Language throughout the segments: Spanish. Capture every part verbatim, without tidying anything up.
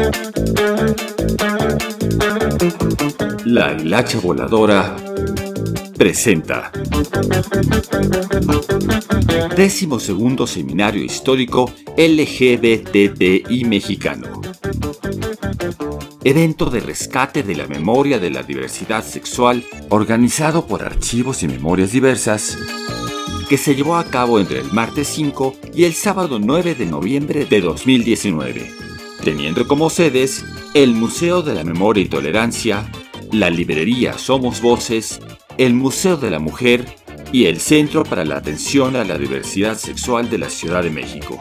La Hilacha Voladora presenta Décimo segundo Seminario Histórico L G B T T I Mexicano. Evento de rescate de la memoria de la diversidad sexual organizado por Archivos y Memorias Diversas, que se llevó a cabo entre el martes cinco y el sábado nueve de noviembre de dos mil diecinueve, teniendo como sedes el Museo de la Memoria y Tolerancia, la librería Somos Voces, el Museo de la Mujer y el Centro para la Atención a la Diversidad Sexual de la Ciudad de México.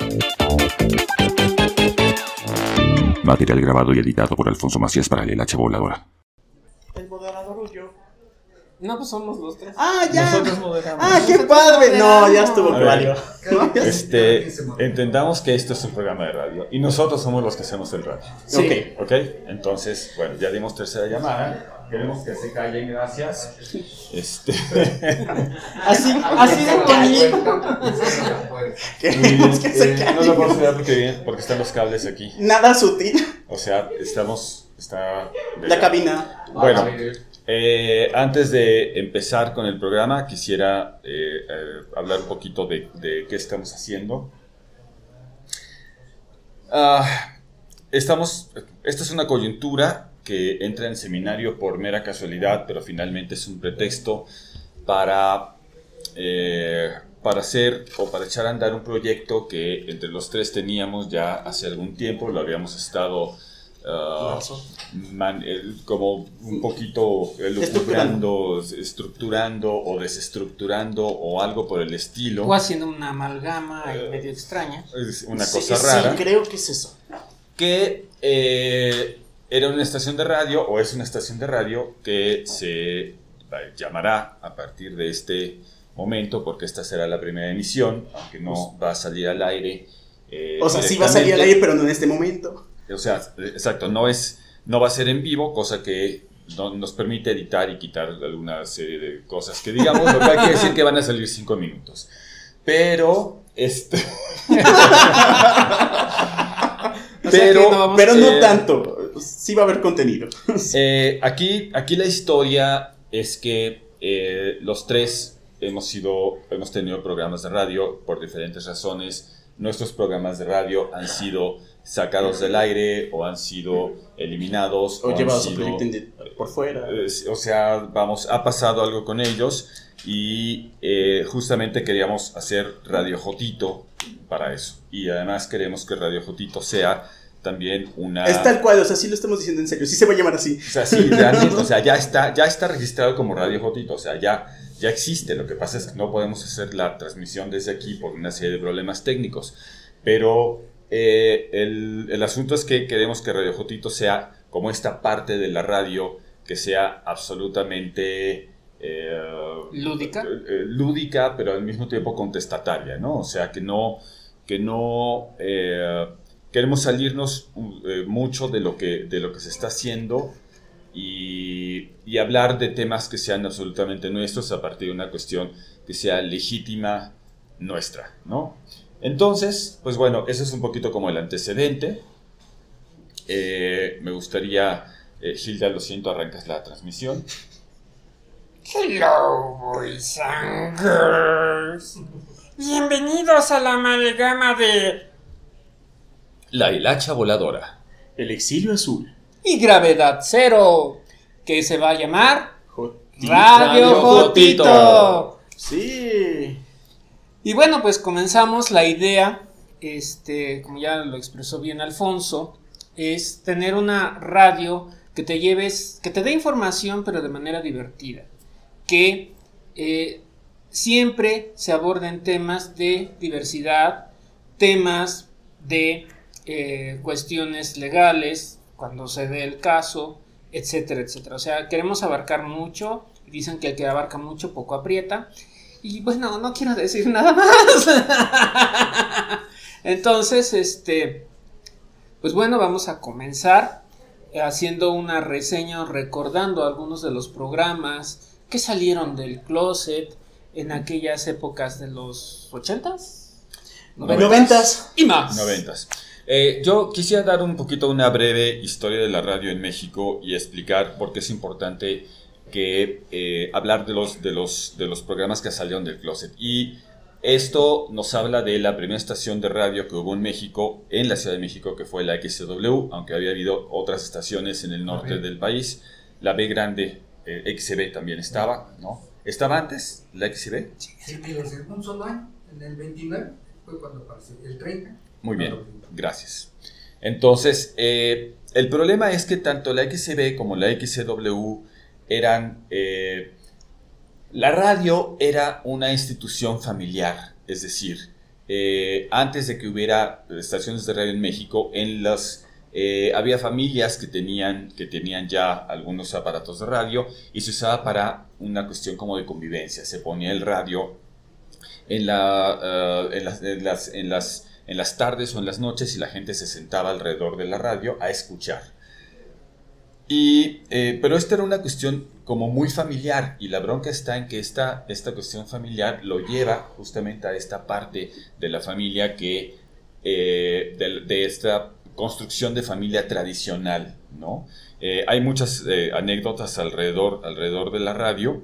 Material grabado y editado por Alfonso Macías para la Hilacha Voladora. ¿El moderador o yo? No, pues somos los tres. ¡Ah, ya! Nosotros moderamos. ¡Ah, qué padre! No, ya estuvo claro. Este, entendamos que esto es un programa de radio y nosotros somos los que hacemos el radio. Sí. Ok, ok. Entonces, bueno, ya dimos tercera llamada. Queremos que se callen, gracias. Este. Así, así de pequeñito. Queremos que se eh, callen. No lo puedo hacer porque bien, porque están los cables aquí. Nada sutil. O sea, estamos, está. La cabina. Bueno. Eh, antes de empezar con el programa, quisiera eh, eh, hablar un poquito de, de qué estamos haciendo. Uh, estamos, esta es una coyuntura que entra en seminario por mera casualidad, pero finalmente es un pretexto para, eh, para hacer o para echar a andar un proyecto que entre los tres teníamos ya hace algún tiempo, lo habíamos estado... Uh, man, el, como un poquito estructurando, estructurando o desestructurando o algo por el estilo. O haciendo una amalgama uh, medio extraña. Es una sí, cosa rara. Sí, creo que es eso. Que eh, era una estación de radio, o es una estación de radio que se llamará a partir de este momento, porque esta será la primera emisión, aunque no va a salir al aire. Eh, o sea, sí va a salir al aire, pero no en este momento. O sea, exacto, no es, no va a ser en vivo, cosa que no, nos permite editar y quitar alguna serie de cosas que digamos, lo cual quiere decir que van a salir cinco minutos. Pero, este... pero, no vamos, pero no eh, tanto, sí va a haber contenido. eh, aquí, aquí la historia es que eh, los tres hemos sido, hemos tenido programas de radio por diferentes razones. Nuestros programas de radio han sido sacados del aire o han sido eliminados o, o llevados a proyecto por fuera. Eh, o sea, vamos, ha pasado algo con ellos y eh, justamente queríamos hacer Radio Jotito para eso. Y además queremos que Radio Jotito sea también una... Es tal cual, o sea, sí lo estamos diciendo en serio, sí se va a llamar así. O sea, sí, realmente, o sea, ya está, ya está registrado como Radio Jotito, o sea, ya... Ya existe, lo que pasa es que no podemos hacer la transmisión desde aquí por una serie de problemas técnicos. Pero eh, el, el asunto es que queremos que Radio Jotito sea como esta parte de la radio que sea absolutamente... Eh, lúdica. Eh, lúdica, pero al mismo tiempo contestataria, ¿no? O sea, que no... Que no eh, queremos salirnos eh, mucho de lo que, de lo que se está haciendo... Y, y hablar de temas que sean absolutamente nuestros a partir de una cuestión que sea legítima nuestra, ¿no? Entonces, pues bueno, eso es un poquito como el antecedente. Eh, me gustaría, eh, Gilda, lo siento, arrancas la transmisión. Hello, boys and girls. Bienvenidos a la amalgama de... La Hilacha Voladora. El Exilio Azul. Y Gravedad Cero, que se va a llamar Jotito. Radio Jotito. Sí. Y bueno, pues comenzamos. La idea, este, como ya lo expresó bien Alfonso, es tener una radio que te lleves, que te dé información, pero de manera divertida, que eh, siempre se aborden temas de diversidad, temas de eh, cuestiones legales, cuando se dé el caso, etcétera, etcétera. O sea, queremos abarcar mucho. Dicen que el que abarca mucho, poco aprieta. Y bueno, no quiero decir nada más. Entonces, este, pues bueno, vamos a comenzar haciendo una reseña, recordando algunos de los programas que salieron del closet en aquellas épocas de los ochentas, noventas y más. Noventas. Eh, yo quisiera dar un poquito una breve historia de la radio en México y explicar por qué es importante que eh, hablar de los, de, los, de los programas que salieron del closet. Y esto nos habla de la primera estación de radio que hubo en México, en la Ciudad de México, que fue la X C W, aunque había habido otras estaciones en el norte okay. del país. La B grande, eh, X C B también estaba, ¿no? ¿Estaba antes la X C B? Sí, sí, un solo año, en el veintinueve, fue cuando apareció, el treinta. Muy bien, gracias. Entonces, eh, el problema es que tanto la X C B como la X C W eran... Eh, la radio era una institución familiar, es decir, eh, antes de que hubiera estaciones de radio en México, en las, eh, había familias que tenían, que tenían ya algunos aparatos de radio y se usaba para una cuestión como de convivencia. Se ponía el radio en, la, uh, en, las, en, las, en, las, en las tardes o en las noches y la gente se sentaba alrededor de la radio a escuchar. Y, eh, pero esta era una cuestión como muy familiar, y la bronca está en que esta, esta cuestión familiar lo lleva justamente a esta parte de la familia que eh, de, de esta construcción de familia tradicional, ¿no? Eh, hay muchas eh, anécdotas alrededor, alrededor de la radio,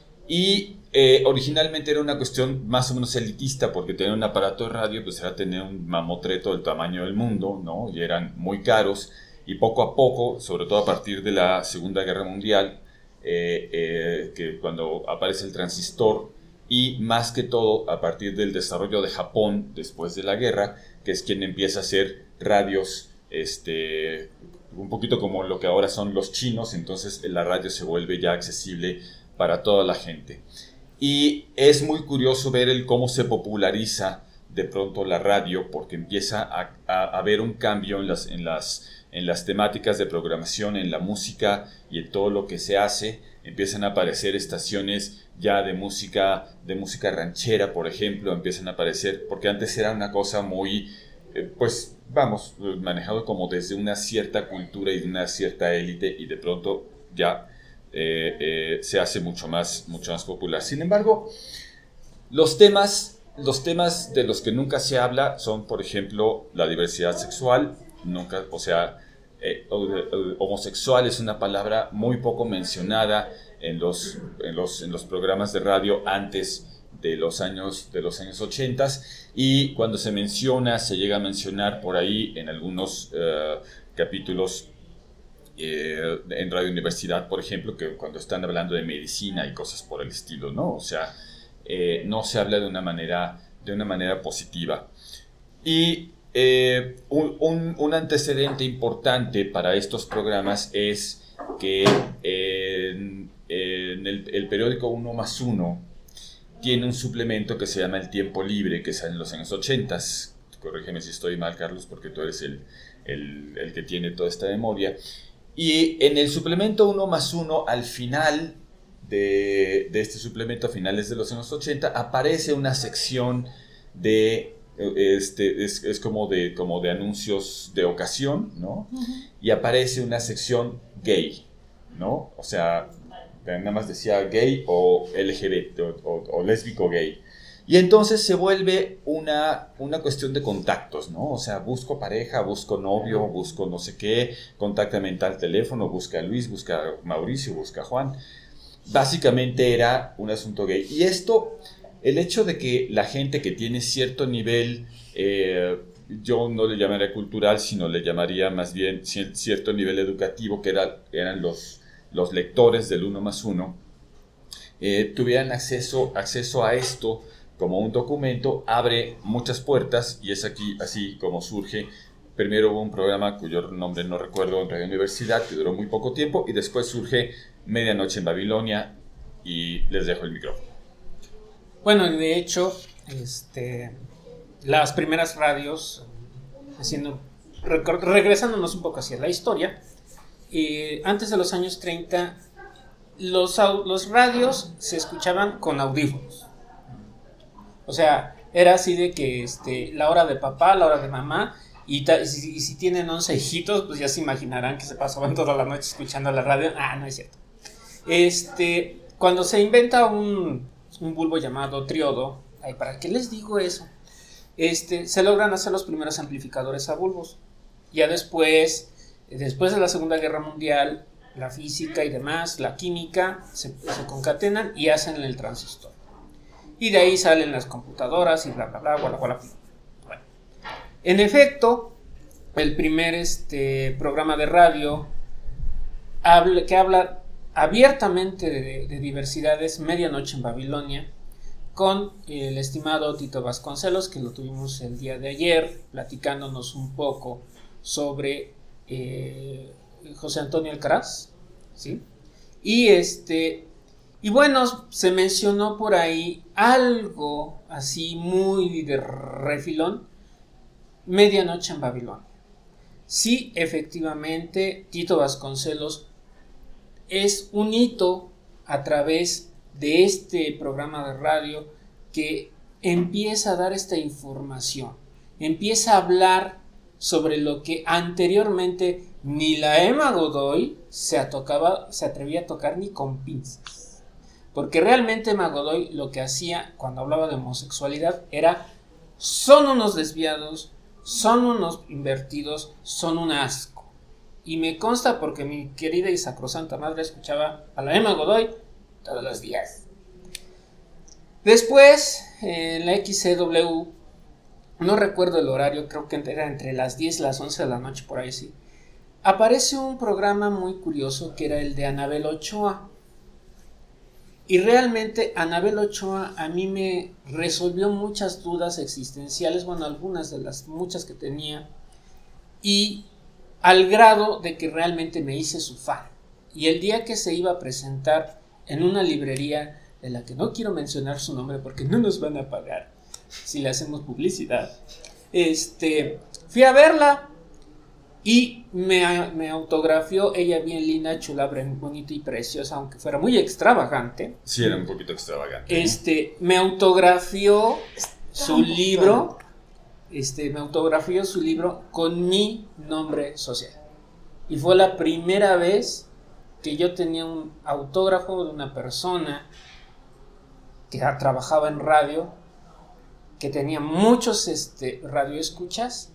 y eh, originalmente era una cuestión más o menos elitista, porque tener un aparato de radio pues era tener un mamotreto del tamaño del mundo, ¿no? Y eran muy caros. Y poco a poco, sobre todo a partir de la Segunda Guerra Mundial, eh, eh, que cuando aparece el transistor, y más que todo a partir del desarrollo de Japón después de la guerra, que es quien empieza a hacer radios, este, un poquito como lo que ahora son los chinos, entonces la radio se vuelve ya accesible para toda la gente. Y es muy curioso ver el cómo se populariza de pronto la radio, porque empieza a, a, a haber un cambio en las... En las en las temáticas de programación, en la música y en todo lo que se hace. Empiezan a aparecer estaciones ya de música, de música ranchera, por ejemplo, empiezan a aparecer, porque antes era una cosa muy, eh, pues, vamos, manejado como desde una cierta cultura y de una cierta élite, y de pronto ya eh, eh, se hace mucho más, mucho más popular. Sin embargo, los temas, los temas de los que nunca se habla son, por ejemplo, la diversidad sexual. Nunca, o sea, eh, homosexual es una palabra muy poco mencionada en los, en los, en los programas de radio antes de los años, de los años ochenta, y cuando se menciona, se llega a mencionar por ahí en algunos uh, capítulos eh, en Radio Universidad, por ejemplo, que cuando están hablando de medicina y cosas por el estilo, ¿no? O sea, eh, no se habla de una manera, de una manera positiva. Y Eh, un, un, un antecedente importante para estos programas es que eh, en, en el, el periódico Uno más Uno tiene un suplemento que se llama El Tiempo Libre, que sale en los años ochenta. Corrígeme si estoy mal, Carlos, porque tú eres el, el, el que tiene toda esta memoria. Y en el suplemento Uno más Uno, al final de, de este suplemento, a finales de los años ochenta, aparece una sección de... Este, es, es como, de, como de anuncios de ocasión, ¿no? Uh-huh. Y aparece una sección gay, ¿no? O sea, nada más decía gay o L G B T o, o, o lésbico gay. Y entonces se vuelve una, una cuestión de contactos, ¿no? O sea, busco pareja, busco novio, busco no sé qué, contáctame en tal teléfono, busca a Luis, busca a Mauricio, busca a Juan. Básicamente era un asunto gay. Y esto... El hecho de que la gente que tiene cierto nivel, eh, yo no le llamaría cultural, sino le llamaría más bien cierto nivel educativo, que era, eran los, los lectores del Uno más Uno, eh, tuvieran acceso, acceso a esto como un documento, abre muchas puertas, y es aquí así como surge. Primero hubo un programa cuyo nombre no recuerdo en Radio Universidad, que duró muy poco tiempo, y después surge Medianoche en Babilonia, y les dejo el micrófono. Bueno, de hecho, este, las primeras radios, haciendo, regresándonos un poco hacia la historia, eh, antes de los años treinta, los, los radios se escuchaban con audífonos. O sea, era así de que este, la hora de papá, la hora de mamá, y, ta, y, si, y si tienen once hijitos, pues ya se imaginarán que se pasaban toda la noche escuchando la radio. Ah, no es cierto. Este, cuando se inventa un... un bulbo llamado triodo. Ay, ¿para qué les digo eso? este, se logran hacer los primeros amplificadores a bulbos. Ya después, después de la Segunda Guerra Mundial, la física y demás, la química, se, se concatenan y hacen el transistor. Y de ahí salen las computadoras y bla, bla, bla, bla, bla, bla. Bueno, en efecto, el primer este, programa de radio habla, que habla abiertamente de, de diversidad es Medianoche en Babilonia, con el estimado Tito Vasconcelos, que lo tuvimos el día de ayer, platicándonos un poco sobre eh, José Antonio Alcaraz, ¿sí? Y este, y bueno, se mencionó por ahí algo así muy de refilón, Medianoche en Babilonia. Sí, efectivamente, Tito Vasconcelos es un hito a través de este programa de radio que empieza a dar esta información, empieza a hablar sobre lo que anteriormente ni la Emma Godoy se, atocaba, se atrevía a tocar ni con pinzas, porque realmente Emma Godoy lo que hacía cuando hablaba de homosexualidad era: son unos desviados, son unos invertidos, son un asco. Y me consta porque mi querida y sacrosanta madre escuchaba a la Emma Godoy todos los días. Después, en la X C W, no recuerdo el horario, creo que era entre las diez y las once de la noche, por ahí sí, aparece un programa muy curioso que era el de Anabel Ochoa. Y realmente Anabel Ochoa a mí me resolvió muchas dudas existenciales, bueno, algunas de las muchas que tenía, y al grado de que realmente me hice su fan. Y el día que se iba a presentar en una librería de la que no quiero mencionar su nombre porque no nos van a pagar si le hacemos publicidad, este, fui a verla y me, me autografió, ella bien linda, chula, bonita y preciosa, aunque fuera muy extravagante. Sí, era un poquito extravagante. Este, me autografió su libro, este, me autografió su libro con mi nombre social. Y fue la primera vez que yo tenía un autógrafo de una persona que trabajaba en radio, que tenía muchos este, radioescuchas,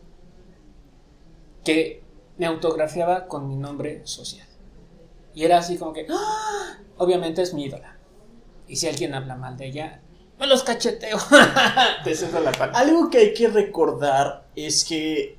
que me autografiaba con mi nombre social. Y era así como que, ¡ah! Obviamente es mi ídola. Y si alguien habla mal de ella, me los cacheteo. Te cedo la palabra. Algo que hay que recordar es que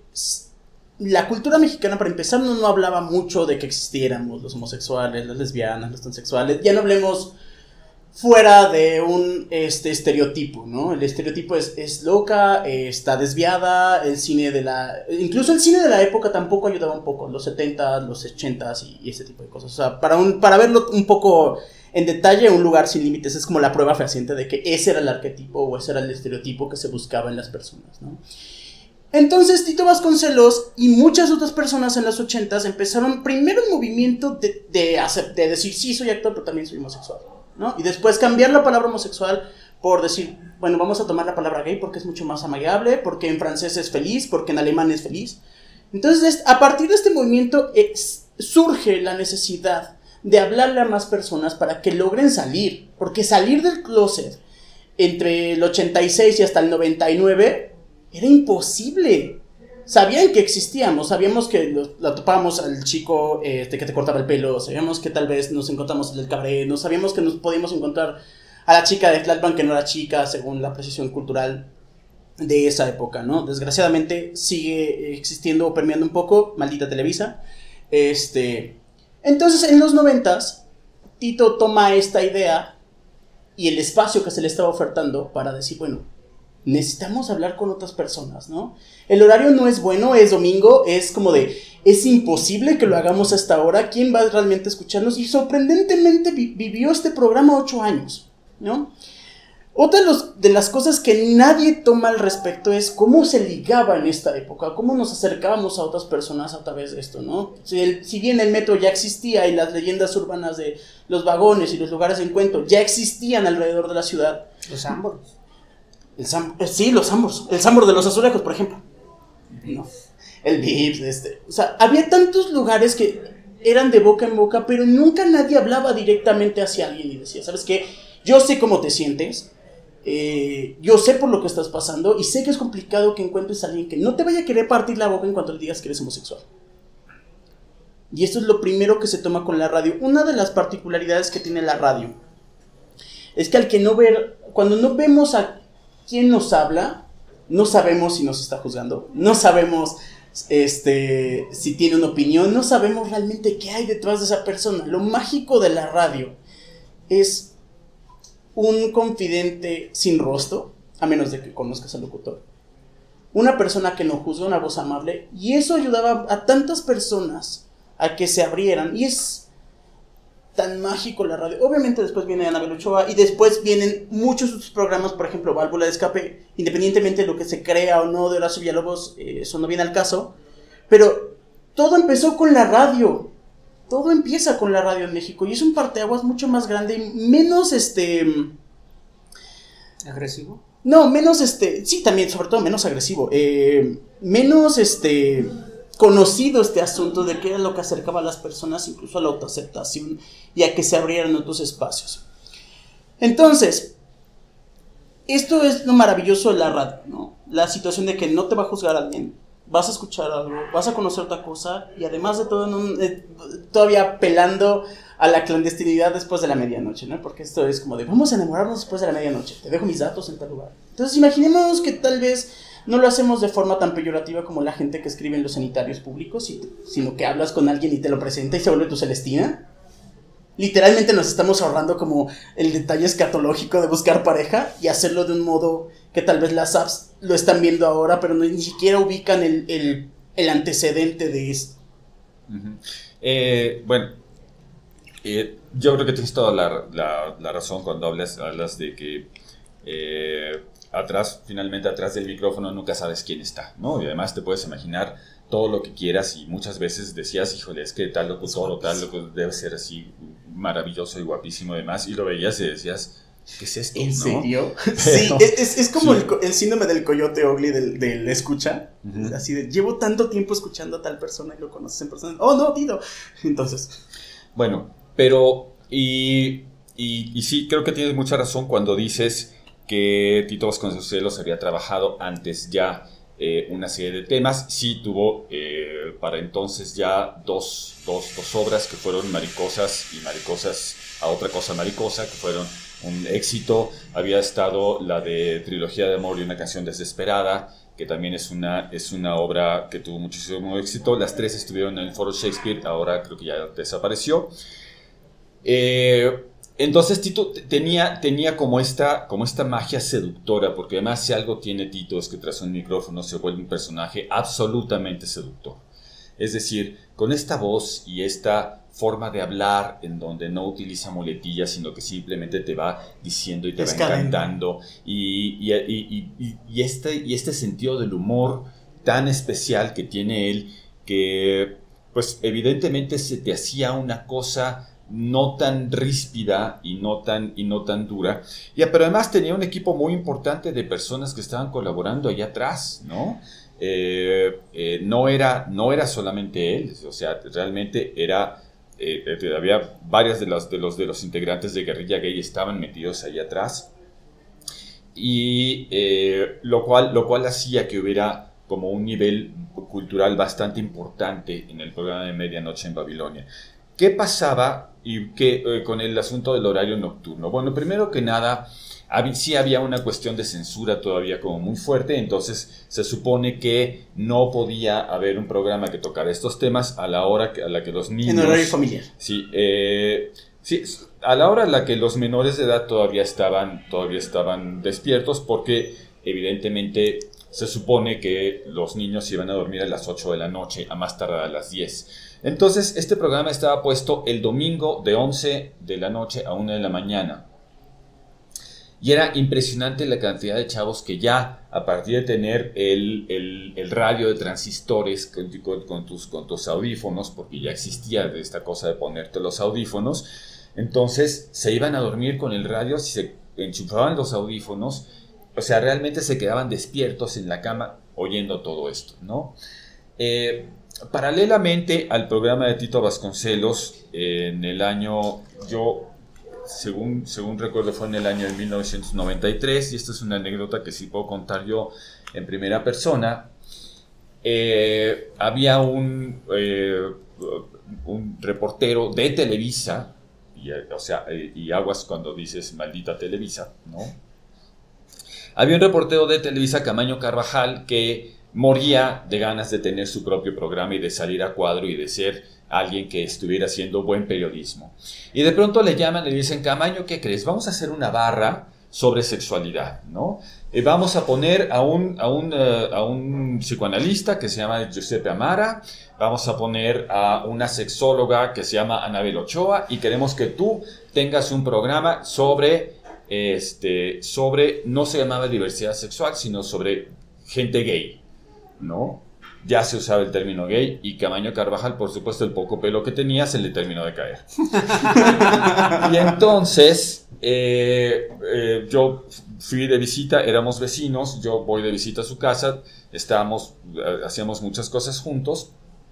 la cultura mexicana, para empezar, no, no hablaba mucho de que existiéramos los homosexuales, las lesbianas, los transexuales. Ya no hablemos fuera de un este, estereotipo, ¿no? El estereotipo es, es loca, eh, está desviada, el cine de la... Incluso el cine de la época tampoco ayudaba un poco, los setentas, los ochentas y, y ese tipo de cosas. O sea, para, un, para verlo un poco en detalle, Un lugar sin límites es como la prueba fehaciente de que ese era el arquetipo o ese era el estereotipo que se buscaba en las personas, ¿no? Entonces Tito Vasconcelos y muchas otras personas en los ochentas empezaron primero el movimiento de, de, hacer, de decir sí soy actor pero también soy homosexual, ¿no? Y después cambiar la palabra homosexual por decir, bueno, vamos a tomar la palabra gay porque es mucho más amigable, porque en francés es feliz, porque en alemán es feliz. Entonces a partir de este movimiento es, surge la necesidad de hablarle a más personas para que logren salir, porque salir del closet entre el ochenta y seis y hasta el noventa y nueve era imposible. Sabían que existíamos, sabíamos que lo, lo topábamos al chico este, que te cortaba el pelo, sabíamos que tal vez nos encontramos en el cabaret, no sabíamos que nos podíamos encontrar a la chica de Tlalpan que no era chica según la precisión cultural de esa época, ¿no? Desgraciadamente sigue existiendo o permeando un poco, maldita Televisa. Este, entonces en los noventas Tito toma esta idea y el espacio que se le estaba ofertando para decir, bueno, necesitamos hablar con otras personas, ¿no? El horario no es bueno, es domingo, es como de, es imposible que lo hagamos hasta ahora, ¿quién va realmente a escucharnos? Y sorprendentemente vi- vivió este programa ocho años, ¿no? Otra de, los, de las cosas que nadie toma al respecto es cómo se ligaba en esta época, cómo nos acercábamos a otras personas a través de esto, ¿no? Si, el, si bien el metro ya existía y las leyendas urbanas de los vagones y los lugares de encuentro ya existían alrededor de la ciudad. Los ámboros. El Sam, eh, sí, los Sambors. El Sambor de los Azulejos, por ejemplo. No. El Vips, este. O sea, había tantos lugares que eran de boca en boca, pero nunca nadie hablaba directamente hacia alguien y decía, ¿sabes qué? Yo sé cómo te sientes. Eh, yo sé por lo que estás pasando y sé que es complicado que encuentres a alguien que no te vaya a querer partir la boca en cuanto le digas que eres homosexual. Y esto es lo primero que se toma con la radio. Una de las particularidades que tiene la radio es que al que no ver, cuando no vemos a quién nos habla, no sabemos si nos está juzgando, no sabemos este, si tiene una opinión, no sabemos realmente qué hay detrás de esa persona. Lo mágico de la radio es un confidente sin rostro, a menos de que conozcas al locutor. Una persona que no juzga, una voz amable, y eso ayudaba a tantas personas a que se abrieran, y es tan mágico la radio. Obviamente después viene Anabel Ochoa, y después vienen muchos otros programas, por ejemplo, Válvula de Escape, independientemente de lo que se crea o no de Horacio Villalobos, eh, eso no viene al caso, pero todo empezó con la radio. Todo empieza con la radio en México y es un parteaguas mucho más grande, menos este... ¿Agresivo? No, menos este... Sí, también, sobre todo menos agresivo. Eh, menos este... conocido este asunto de qué era lo que acercaba a las personas incluso a la autoaceptación y a que se abrieran otros espacios. Entonces, esto es lo maravilloso de la radio, ¿no? La situación de que no te va a juzgar alguien. Vas a escuchar algo, vas a conocer otra cosa y además de todo en un, eh, todavía apelando a la clandestinidad después de la medianoche, ¿no? Porque esto es como de vamos a enamorarnos después de la medianoche, te dejo mis datos en tal lugar. Entonces imaginemos que tal vez no lo hacemos de forma tan peyorativa como la gente que escribe en los sanitarios públicos, sino que hablas con alguien y te lo presenta y se vuelve tu Celestina. Literalmente nos estamos ahorrando como el detalle escatológico de buscar pareja y hacerlo de un modo que tal vez las apps lo están viendo ahora, pero no, ni siquiera ubican el, el, el antecedente de esto. Uh-huh. Eh, bueno, eh, yo creo que tienes toda la, la, la razón cuando hablas, hablas de que eh, atrás, finalmente atrás del micrófono nunca sabes quién está, ¿no? Y además te puedes imaginar todo lo que quieras y muchas veces decías, híjole, es que tal locutor o tal locutor debe ser así maravilloso y guapísimo además, y lo veías y decías, ¿qué es esto? ¿En ¿no? serio? Pero, sí, es, es como sí. el, el síndrome del coyote ugly del, del escucha, uh-huh. Así de, llevo tanto tiempo escuchando a tal persona y lo conoces en persona, oh no, Tito, entonces. Bueno, pero, y, y, y sí, creo que tienes mucha razón cuando dices que Tito Vasconcelos había trabajado antes ya eh, una serie de temas. Sí tuvo eh, para entonces ya dos, dos, dos obras que fueron Maricosas y Maricosas a otra cosa maricosa, que fueron un éxito. Había estado la de Trilogía de Amor y una canción desesperada, que también es una, es una obra que tuvo muchísimo éxito. Las tres estuvieron en el Foro Shakespeare, ahora creo que ya desapareció. Eh... Entonces Tito tenía, tenía como, esta, como esta magia seductora, porque además si algo tiene Tito es que tras un micrófono se vuelve un personaje absolutamente seductor. Es decir, con esta voz y esta forma de hablar en donde no utiliza muletillas, sino que simplemente te va diciendo y te va encantando. Y, y, y, y, y, este, y este sentido del humor tan especial que tiene él, que pues evidentemente se te hacía una cosa no tan ríspida y no tan, y no tan dura, ya, pero además tenía un equipo muy importante de personas que estaban colaborando allá atrás, ¿no? Eh, eh, no, era, no era solamente él, o sea, realmente era, eh, había varias de los, de, los, de los integrantes de Guerrilla Gay estaban metidos allá atrás, y eh, lo, cual, lo cual hacía que hubiera como un nivel cultural bastante importante en el programa de Medianoche en Babilonia. ¿Qué pasaba y qué, eh, con el asunto del horario nocturno? Bueno, primero que nada, hab- sí había una cuestión de censura todavía como muy fuerte, entonces se supone que no podía haber un programa que tocara estos temas a la hora que, a la que los niños... En horario familiar. Sí, eh, sí, a la hora en la que los menores de edad todavía estaban, todavía estaban despiertos, porque evidentemente se supone que los niños iban a dormir a las ocho de la noche, a más tardar a las diez. Entonces, este programa estaba puesto el domingo de once de la noche a una de la mañana. Y era impresionante la cantidad de chavos que ya, a partir de tener el, el, el radio de transistores con, con, con, tus, con tus audífonos, porque ya existía esta cosa de ponerte los audífonos, entonces se iban a dormir con el radio, si se enchufaban los audífonos, o sea, realmente se quedaban despiertos en la cama oyendo todo esto, ¿no? Eh... Paralelamente al programa de Tito Vasconcelos, eh, en el año, yo según, según recuerdo fue en el año de mil novecientos noventa y tres, y esta es una anécdota que sí puedo contar yo en primera persona. Eh, había un, eh, un reportero de Televisa, y, o sea, y aguas cuando dices maldita Televisa, ¿no? Había un reportero de Televisa, Camaño Carvajal, que moría de ganas de tener su propio programa y de salir a cuadro y de ser alguien que estuviera haciendo buen periodismo. Y de pronto le llaman y le dicen, Camaño, ¿qué crees? Vamos a hacer una barra sobre sexualidad, ¿no? Eh, vamos a poner a un, a, un, uh, a un psicoanalista que se llama Giuseppe Amara, vamos a poner a una sexóloga que se llama Anabel Ochoa, y queremos que tú tengas un programa sobre, este, sobre, no se llamaba diversidad sexual, sino sobre gente gay, ¿no? Ya se usaba el término gay, y Camaño Carvajal, por supuesto, el poco pelo que tenía se le terminó de caer. Y entonces eh, eh, yo fui de visita, éramos vecinos, yo voy de visita a su casa, estábamos, eh, hacíamos muchas cosas juntos,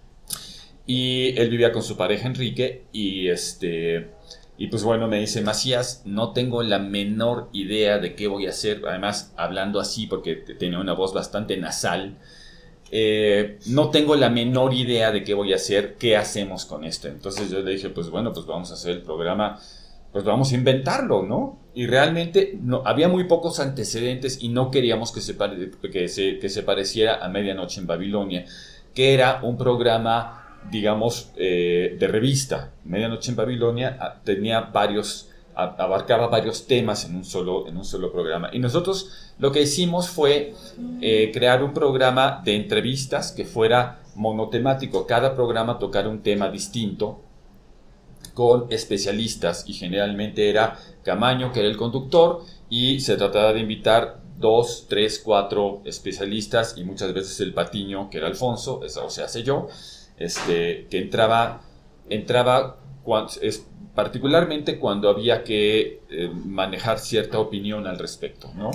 y él vivía con su pareja Enrique, y este... Y pues bueno, me dice, Macías, no tengo la menor idea de qué voy a hacer, además hablando así porque tenía una voz bastante nasal, eh, no tengo la menor idea de qué voy a hacer, qué hacemos con esto. Entonces yo le dije, pues bueno, pues vamos a hacer el programa, pues vamos a inventarlo, ¿no? Y realmente no, había muy pocos antecedentes y no queríamos que se, pare, que se, que se pareciera a Medianoche en Babilonia, que era un programa, digamos, eh, de revista. Medianoche en Babilonia a, tenía varios, a, abarcaba varios temas en un, solo, en un solo programa. Y nosotros lo que hicimos fue eh, crear un programa de entrevistas que fuera monotemático. Cada programa tocara un tema distinto con especialistas, y generalmente era Camaño, que era el conductor, y se trataba de invitar dos, tres, cuatro especialistas, y muchas veces el patiño, que era Alfonso, o sea, sé yo, Este, que entraba, entraba cuando, es, particularmente cuando había que eh, manejar cierta opinión al respecto, ¿no?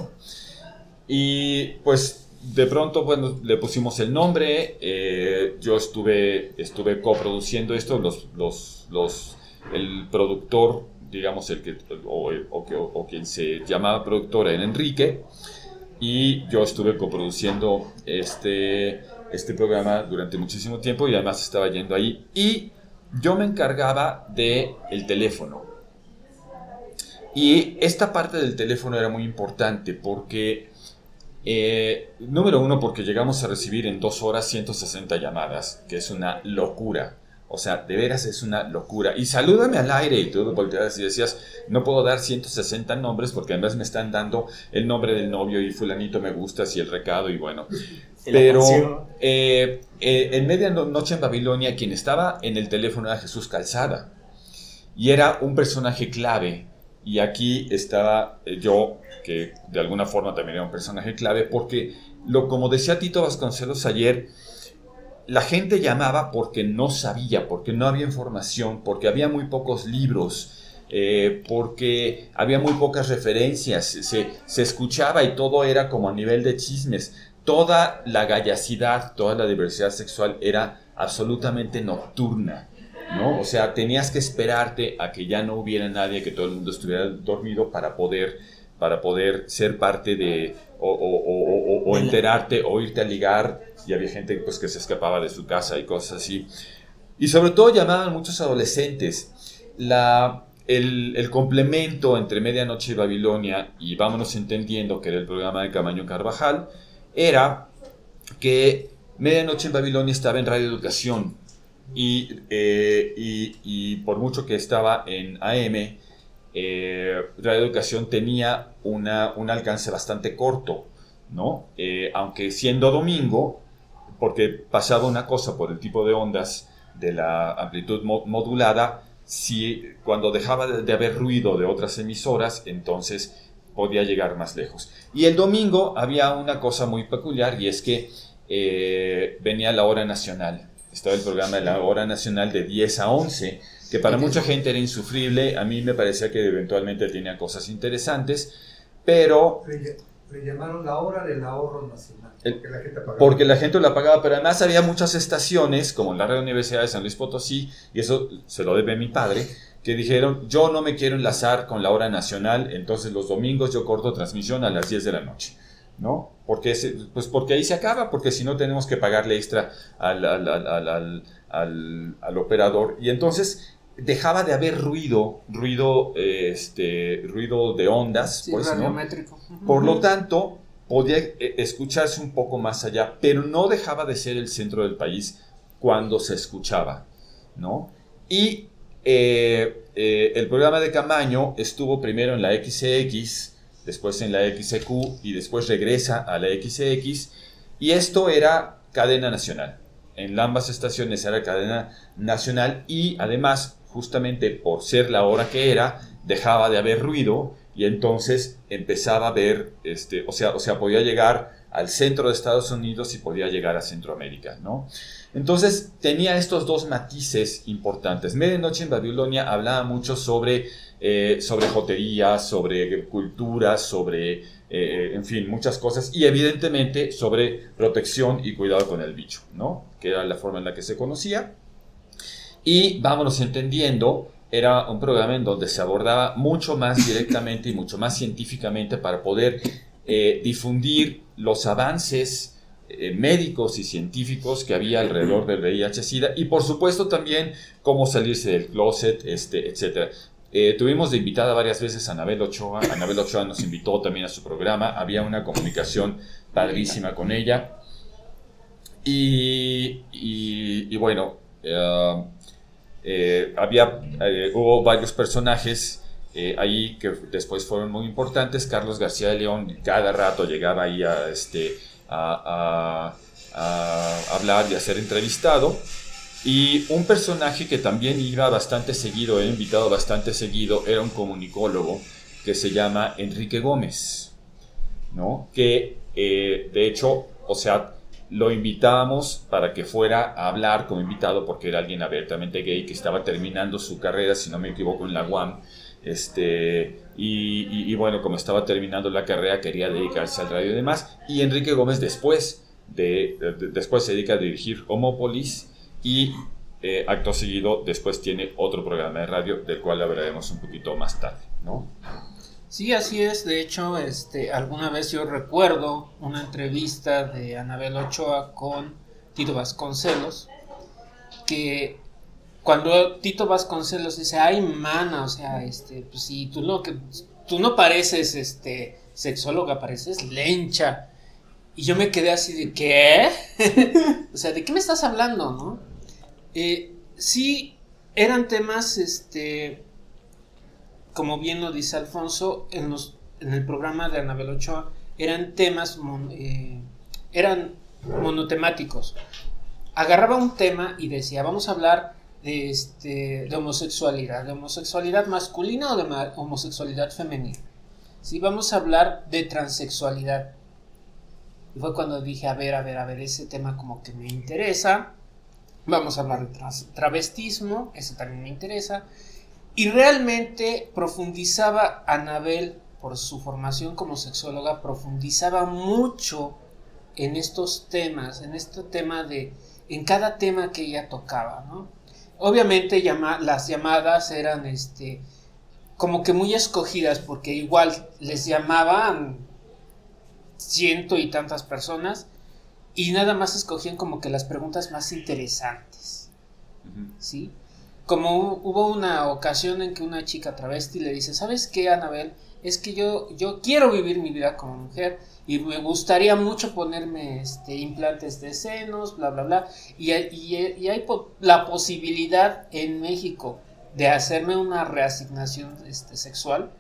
Y pues de pronto, bueno, le pusimos el nombre, eh, yo estuve, estuve coproduciendo esto, los, los, los, el productor, digamos, el que, o, o, o, o quien se llamaba productor era Enrique, y yo estuve coproduciendo este... este programa durante muchísimo tiempo, y además estaba yendo ahí, y yo me encargaba de el teléfono, y esta parte del teléfono era muy importante porque eh, número uno, porque llegamos a recibir en dos horas ciento sesenta llamadas, que es una locura. O sea, de veras es una locura. Y salúdame al aire, y tú volteabas y decías, no puedo dar ciento sesenta nombres porque además me están dando el nombre del novio y fulanito me gustas y el recado y bueno. Pero eh, eh, en Medianoche en Babilonia quien estaba en el teléfono era Jesús Calzada. Y era un personaje clave. Y aquí estaba eh, yo, que de alguna forma también era un personaje clave, porque lo, como decía Tito Vasconcelos ayer, la gente llamaba porque no sabía, porque no había información, porque había muy pocos libros, eh, porque había muy pocas referencias, se, se escuchaba y todo era como a nivel de chismes. Toda la gallacidad, toda la diversidad sexual era absolutamente nocturna, ¿no? O sea, tenías que esperarte a que ya no hubiera nadie, que todo el mundo estuviera dormido para poder, para poder ser parte de, o, o, o, o, o enterarte, o irte a ligar. Y había gente pues, que se escapaba de su casa y cosas así. Y sobre todo llamaban muchos adolescentes. La, el, el complemento entre Medianoche y Babilonia, y Vámonos Entendiendo, que era el programa de Camaño Carvajal, era que Medianoche en Babilonia estaba en Radio Educación. Y, eh, y, y por mucho que estaba en A M, eh, Radio Educación tenía una, un alcance bastante corto, ¿no? Eh, aunque siendo domingo, porque pasaba una cosa por el tipo de ondas de la amplitud mo- modulada, si cuando dejaba de, de haber ruido de otras emisoras, entonces podía llegar más lejos. Y el domingo había una cosa muy peculiar, y es que eh, venía la hora nacional. Estaba el programa de la hora nacional de diez a once, que para mucha gente era insufrible. A mí me parecía que eventualmente tenía cosas interesantes, pero... Le llamaron la hora del ahorro nacional, porque la gente pagaba. Porque la gente la pagaba, pero además había muchas estaciones, como la Radio Universidad de San Luis Potosí, y eso se lo debe a mi padre, que que dijeron, yo no me quiero enlazar con la hora nacional, entonces los domingos yo corto transmisión a las diez de la noche, ¿no? Porque, se, pues porque ahí se acaba, porque si no tenemos que pagarle extra al, al, al, al, al, al operador, y entonces dejaba de haber ruido, ruido, este, ruido de ondas, Sí, pues, ¿no? radiométrico. Por lo tanto, podía escucharse un poco más allá, pero no dejaba de ser el centro del país cuando se escuchaba, ¿no? Y eh, eh, el programa de Camaño estuvo primero en la X E X, después en la X E Q y después regresa a la X E X, y esto era cadena nacional. En ambas estaciones era cadena nacional y además, justamente por ser la hora que era, dejaba de haber ruido y entonces empezaba a ver, este, o sea, o sea, podía llegar al centro de Estados Unidos y podía llegar a Centroamérica, ¿no? Entonces tenía estos dos matices importantes. Medianoche en Babilonia hablaba mucho sobre, eh, sobre jotería, sobre cultura, sobre, eh, en fin, muchas cosas, y evidentemente sobre protección y cuidado con el bicho, ¿no? Que era la forma en la que se conocía. Y vámonos entendiendo, era un programa en donde se abordaba mucho más directamente y mucho más científicamente para poder eh, difundir los avances eh, médicos y científicos que había alrededor del V I H SIDA, y por supuesto también cómo salirse del closet, este, etcétera. Eh, tuvimos de invitada varias veces a Anabel Ochoa. Anabel Ochoa nos invitó también a su programa, había una comunicación padrísima con ella. Y, y, y bueno, uh, eh, había, eh, hubo varios personajes eh, ahí que después fueron muy importantes. Carlos García de León cada rato llegaba ahí a, este, a, a, a hablar y a ser entrevistado. Y un personaje que también iba bastante seguido, he invitado bastante seguido, era un comunicólogo que se llama Enrique Gómez, ¿no? Que eh, de hecho, o sea, lo invitábamos para que fuera a hablar como invitado porque era alguien abiertamente gay que estaba terminando su carrera, si no me equivoco, en la U A M. Este, y, y, y bueno, como estaba terminando la carrera, quería dedicarse al radio y demás. Y Enrique Gómez después, de, de, después se dedica a dirigir Homópolis. Y eh, acto seguido después tiene otro programa de radio del cual hablaremos un poquito más tarde, ¿no? Sí, así es. De hecho, este, alguna vez yo recuerdo una entrevista de Anabel Ochoa con Tito Vasconcelos, que cuando Tito Vasconcelos dice, ay, mana, o sea, este, pues si tú no, que, tú no pareces este, sexóloga, pareces lencha. Y yo me quedé así de, ¿qué? O sea, ¿de qué me estás hablando, no? Eh, sí, eran temas, este, como bien lo dice Alfonso, en, los, en el programa de Anabel Ochoa, eran temas, mon, eh, eran monotemáticos. Agarraba un tema y decía, vamos a hablar de, este, de homosexualidad, de homosexualidad masculina o de ma- homosexualidad femenina. Sí, vamos a hablar de transexualidad. Y fue cuando dije, a ver, a ver, a ver, ese tema como que me interesa. Vamos a hablar de tra- travestismo, ese también me interesa. Y realmente profundizaba Anabel, por su formación como sexóloga, profundizaba mucho en estos temas, en este tema de, en cada tema que ella tocaba, ¿no? Obviamente llama, las llamadas eran este, como que muy escogidas, porque igual les llamaban ciento y tantas personas y nada más escogían como que las preguntas más interesantes, uh-huh. ¿Sí? Como hubo una ocasión en que una chica travesti le dice, ¿sabes qué, Anabel? Es que yo, yo quiero vivir mi vida como mujer y me gustaría mucho ponerme este, implantes de senos, bla, bla, bla, y, y, y hay po- la posibilidad en México de hacerme una reasignación este, sexual.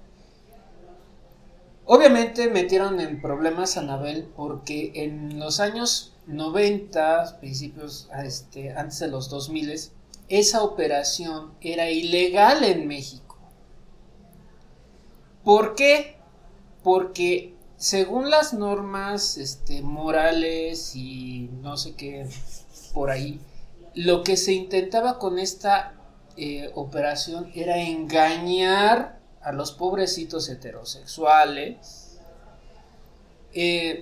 Obviamente metieron en problemas a Anabel porque en los años noventa, principios, este, antes de los dos mil, esa operación era ilegal en México. ¿Por qué? Porque según las normas este, morales y no sé qué por ahí, lo que se intentaba con esta eh, operación era engañar a los pobrecitos heterosexuales, eh,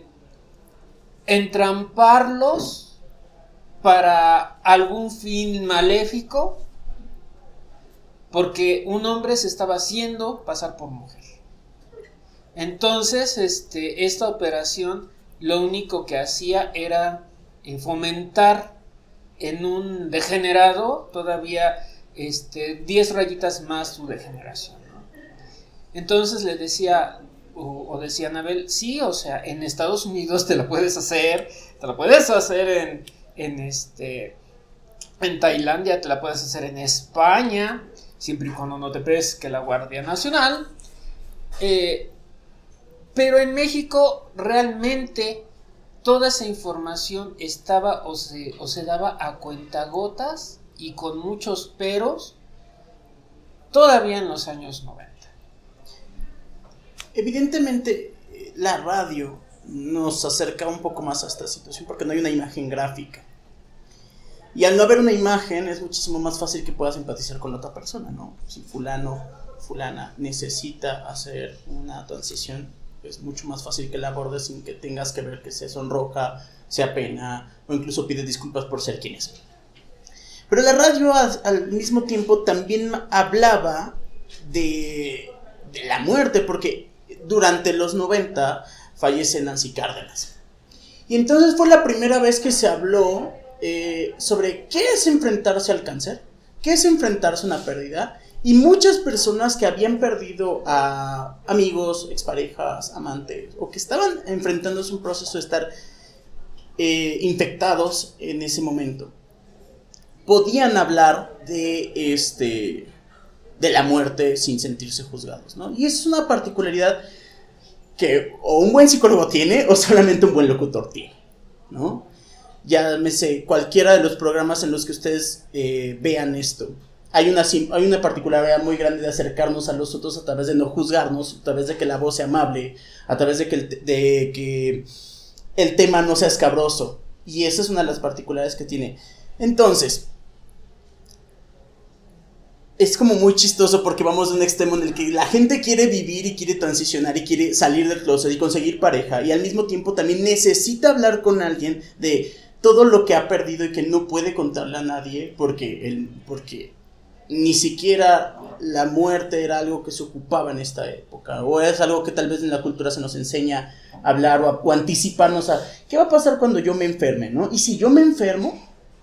entramparlos para algún fin maléfico porque un hombre se estaba haciendo pasar por mujer. Entonces, este, esta operación lo único que hacía era eh, fomentar en un degenerado todavía este, diez rayitas más su degeneración, ¿no? Entonces le decía, o, o decía Anabel, sí, o sea, en Estados Unidos te lo puedes hacer, te lo puedes hacer en, en, este, en Tailandia, te la puedes hacer en España, siempre y cuando no te pesque la Guardia Nacional, eh, pero en México realmente toda esa información estaba o se, o se daba a cuentagotas y con muchos peros todavía en los años noventa. Evidentemente la radio nos acerca un poco más a esta situación porque no hay una imagen gráfica. Y al no haber una imagen es muchísimo más fácil que puedas empatizar con la otra persona, ¿no? Si fulano, fulana necesita hacer una transición, es mucho más fácil que la abordes sin que tengas que ver que se sonroja, se apena o incluso pide disculpas por ser quien es. Pero la radio al, al mismo tiempo también hablaba de, de la muerte, porque durante los noventa fallece Nancy Cárdenas. Y entonces fue la primera vez que se habló eh, sobre qué es enfrentarse al cáncer, qué es enfrentarse a una pérdida. Y muchas personas que habían perdido a amigos, exparejas, amantes, o que estaban enfrentándose a un proceso de estar eh, infectados en ese momento, podían hablar de, este, de la muerte sin sentirse juzgados, ¿no? Y es una particularidad que o un buen psicólogo tiene o solamente un buen locutor tiene, ¿no? Llámese cualquiera de los programas en los que ustedes eh, vean esto. Hay una, hay una particularidad muy grande de acercarnos a los otros a través de no juzgarnos, a través de que la voz sea amable, a través de que el, de que el tema no sea escabroso. Y esa es una de las particularidades que tiene. Entonces, es como muy chistoso porque vamos de un extremo en el que la gente quiere vivir y quiere transicionar y quiere salir del closet y conseguir pareja. Y al mismo tiempo también necesita hablar con alguien de todo lo que ha perdido y que no puede contarle a nadie porque el, porque ni siquiera la muerte era algo que se ocupaba en esta época, o es algo que tal vez en la cultura se nos enseña a hablar o, a, o anticiparnos a qué va a pasar cuando yo me enferme, ¿no? Y si yo me enfermo,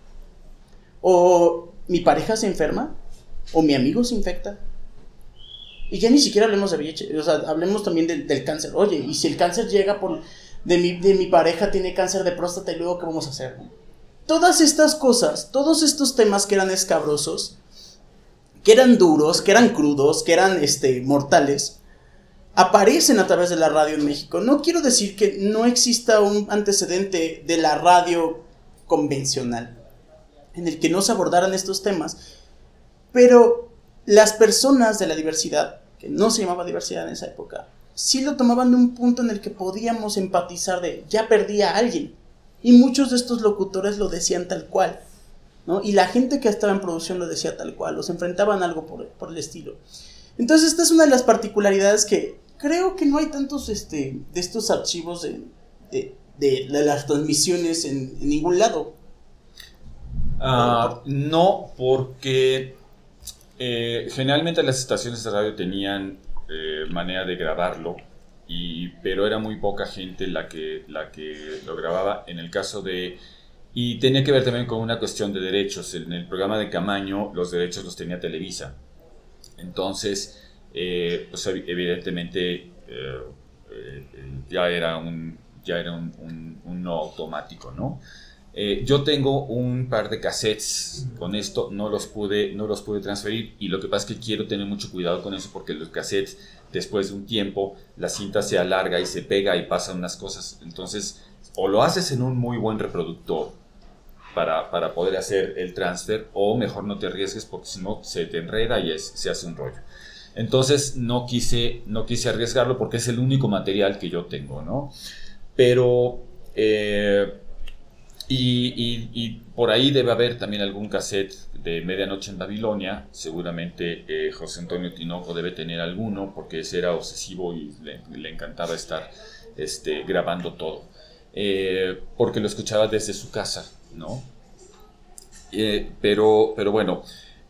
o mi pareja se enferma, o mi amigo se infecta, y ya ni siquiera hablemos de V I H, o sea, hablemos también de, del cáncer. Oye, y si el cáncer llega por de mi, de mi pareja tiene cáncer de próstata, y luego ¿qué vamos a hacer, no? Todas estas cosas, todos estos temas que eran escabrosos, que eran duros, que eran crudos, que eran este, mortales, aparecen a través de la radio en México. No quiero decir que no exista un antecedente de la radio convencional en el que no se abordaran estos temas, pero las personas de la diversidad, que no se llamaba diversidad en esa época, sí lo tomaban de un punto en el que podíamos empatizar de, ya perdí a alguien, y muchos de estos locutores lo decían tal cual, ¿no? Y la gente que estaba en producción lo decía tal cual, los enfrentaban a algo por, por el estilo. Entonces esta es una de las particularidades que creo que no hay tantos este, de estos archivos de, de, de, de las transmisiones en, en ningún lado. Uh, no, porque eh, generalmente las estaciones de radio tenían eh, manera de grabarlo, y, pero era muy poca gente la que, la que lo grababa. En el caso de... Y tenía que ver también con una cuestión de derechos. En el programa de Camaño los derechos los tenía Televisa. Entonces, eh, pues evidentemente eh, eh, ya era un, ya era un, un, un no automático, ¿no? Eh, yo tengo un par de cassettes con esto, no los pude, no los pude transferir, y lo que pasa es que quiero tener mucho cuidado con eso, porque los cassettes, después de un tiempo, la cinta se alarga y se pega y pasan unas cosas. Entonces, o lo haces en un muy buen reproductor para, para poder hacer el transfer, o mejor no te arriesgues, porque si no se te enreda y es, se hace un rollo. Entonces no quise, no quise arriesgarlo porque es el único material que yo tengo, ¿no? Pero eh, y, y, y por ahí debe haber también algún cassette de Medianoche en Babilonia. Seguramente eh, José Antonio Tinoco debe tener alguno, porque ese era obsesivo y le, le encantaba estar este, grabando todo, eh, porque lo escuchaba desde su casa, ¿no? Eh, pero, pero bueno,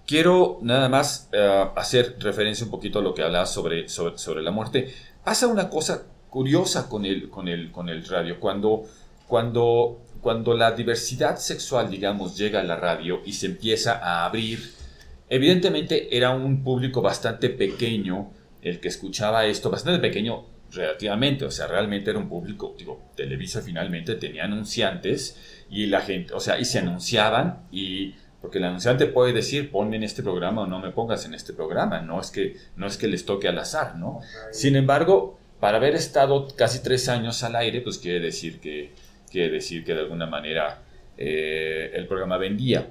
quiero nada más uh, hacer referencia un poquito a lo que hablaba sobre, sobre, sobre la muerte. Pasa una cosa curiosa con el, con el, con el radio. Cuando, cuando, cuando la diversidad sexual, digamos, llega a la radio y se empieza a abrir, evidentemente era un público bastante pequeño el que escuchaba esto, bastante pequeño relativamente, o sea, realmente era un público, digo, Televisa finalmente tenía anunciantes y la gente, o sea, y se anunciaban y... Porque el anunciante puede decir, ponme en este programa o no me pongas en este programa. No es que, no es que les toque al azar, ¿no? Sin embargo, para haber estado casi tres años al aire, pues quiere decir que, quiere decir que de alguna manera eh, el programa vendía.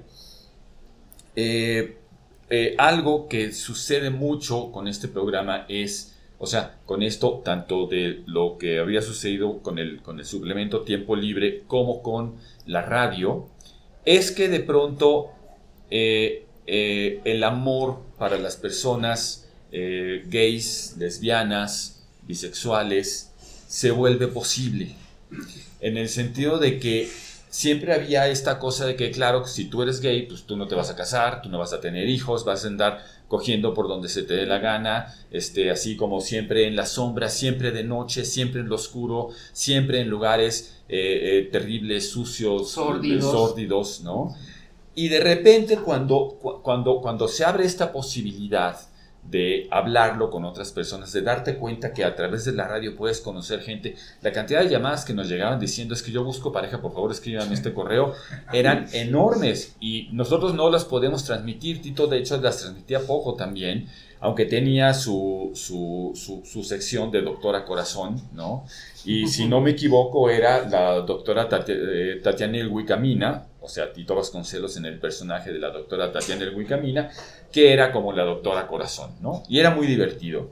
Eh, eh, algo que sucede mucho con este programa es, o sea, con esto, tanto de lo que había sucedido con el, con el suplemento Tiempo Libre como con la radio, es que de pronto... Eh, eh, el amor para las personas eh, gays, lesbianas, bisexuales, se vuelve posible. En el sentido de que siempre había esta cosa de que, claro, si tú eres gay, pues tú no te vas a casar, tú no vas a tener hijos, vas a andar cogiendo por donde se te dé la gana, este, así como siempre en la sombra, siempre de noche, siempre en lo oscuro, siempre en lugares eh, eh, terribles, sucios, sórdidos, sórdidos, ¿no? Y de repente cuando, cuando, cuando se abre esta posibilidad de hablarlo con otras personas, de darte cuenta que a través de la radio puedes conocer gente, la cantidad de llamadas que nos llegaban diciendo es que yo busco pareja, por favor escríbanme este correo, eran enormes y nosotros no las podemos transmitir. Tito de hecho las transmitía poco también, aunque tenía su, su, su, su sección de Doctora Corazón, ¿no? Y si no me equivoco era la doctora Tatiana Elhuicamina, o sea, Tito Vasconcelos en el personaje de la doctora Tatiana Elhuicamina, que era como la doctora Corazón, ¿no? Y era muy divertido.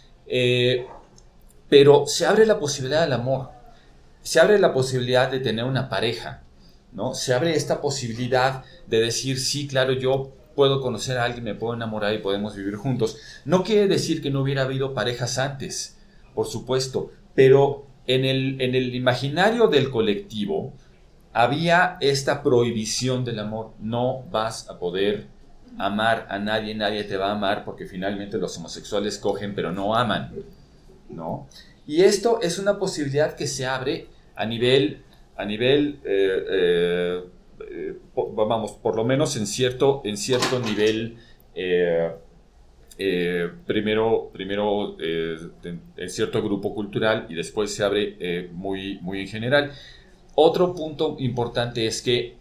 Eh, pero se abre la posibilidad del amor, se abre la posibilidad de tener una pareja, ¿no? Se abre esta posibilidad de decir, sí, claro, yo puedo conocer a alguien, me puedo enamorar y podemos vivir juntos. No quiere decir que no hubiera habido parejas antes, por supuesto, pero en el, en el imaginario del colectivo había esta prohibición del amor. No vas a poder amar a nadie, nadie te va a amar porque finalmente los homosexuales cogen pero no aman, ¿no? Y esto es una posibilidad que se abre a nivel, a nivel eh, eh, eh, vamos, por lo menos en cierto, en cierto nivel, eh, eh, primero, primero eh, en, en cierto grupo cultural y después se abre eh, muy, muy en general. Otro punto importante es que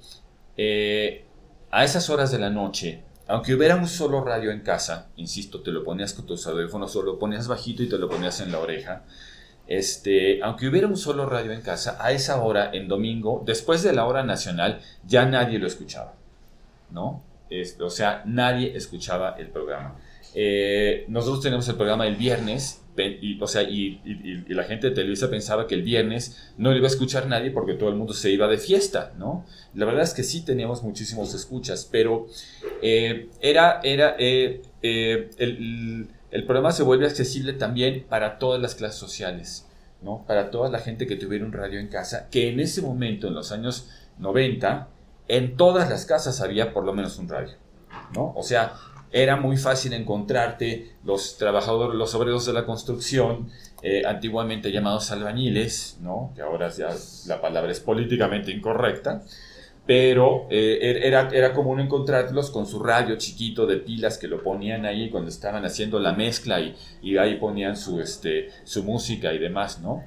eh, a esas horas de la noche, aunque hubiera un solo radio en casa, insisto, te lo ponías con tus audífonos o lo ponías bajito y te lo ponías en la oreja, este, aunque hubiera un solo radio en casa, a esa hora, en domingo, después de la hora nacional, ya nadie lo escuchaba, ¿no? Es, o sea, nadie escuchaba el programa. Eh, nosotros tenemos el programa el viernes, y, o sea, y, y, y la gente de Televisa pensaba que el viernes no lo iba a escuchar nadie porque todo el mundo se iba de fiesta, ¿no? La verdad es que sí teníamos muchísimos escuchas, pero eh, era, era eh, eh, el, el programa se vuelve accesible también para todas las clases sociales, ¿no? Para toda la gente que tuviera un radio en casa, que en ese momento, en los años noventa, en todas las casas había por lo menos un radio, ¿no? O sea, era muy fácil encontrarte los trabajadores, los obreros de la construcción, eh, antiguamente llamados albañiles, ¿no? Que ahora ya la palabra es políticamente incorrecta, pero eh, era, era común encontrarlos con su radio chiquito de pilas que lo ponían ahí cuando estaban haciendo la mezcla y, y ahí ponían su, este, su música y demás, ¿no?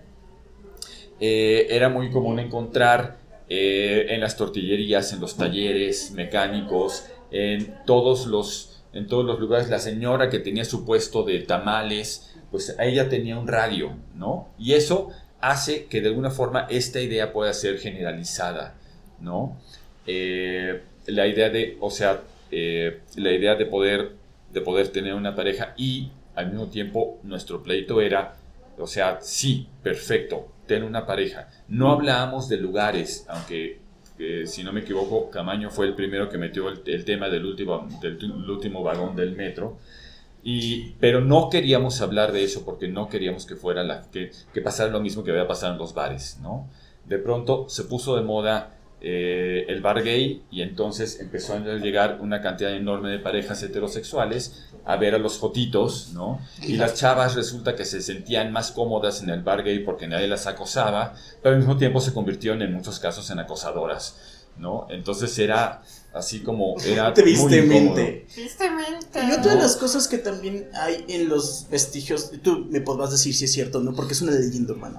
Eh, era muy común encontrar eh, en las tortillerías, en los talleres mecánicos, en todos los en todos los lugares, la señora que tenía su puesto de tamales, pues ella tenía un radio, ¿no? Y eso hace que de alguna forma esta idea pueda ser generalizada, ¿no? Eh, la idea de, o sea, eh, la idea de poder, de poder tener una pareja y al mismo tiempo nuestro pleito era, o sea, sí, perfecto, ten una pareja. No hablábamos de lugares, aunque... Eh, si no me equivoco, Camaño fue el primero que metió el, el tema del último, del, del último vagón del metro, y, pero no queríamos hablar de eso porque no queríamos que fuera la, que, que pasara lo mismo que había pasado en los bares, ¿no? De pronto se puso de moda eh, el bar gay, y entonces empezó a llegar una cantidad enorme de parejas heterosexuales a ver a los jotitos, ¿no? Y las chavas resulta que se sentían más cómodas en el bar gay porque nadie las acosaba, pero al mismo tiempo se convirtieron en muchos casos en acosadoras, ¿no? Entonces era así como, era tristemente. Tristemente. Y otra de las cosas que también hay en los vestigios, tú me podrás decir si es cierto o no, porque es una leyenda urbana.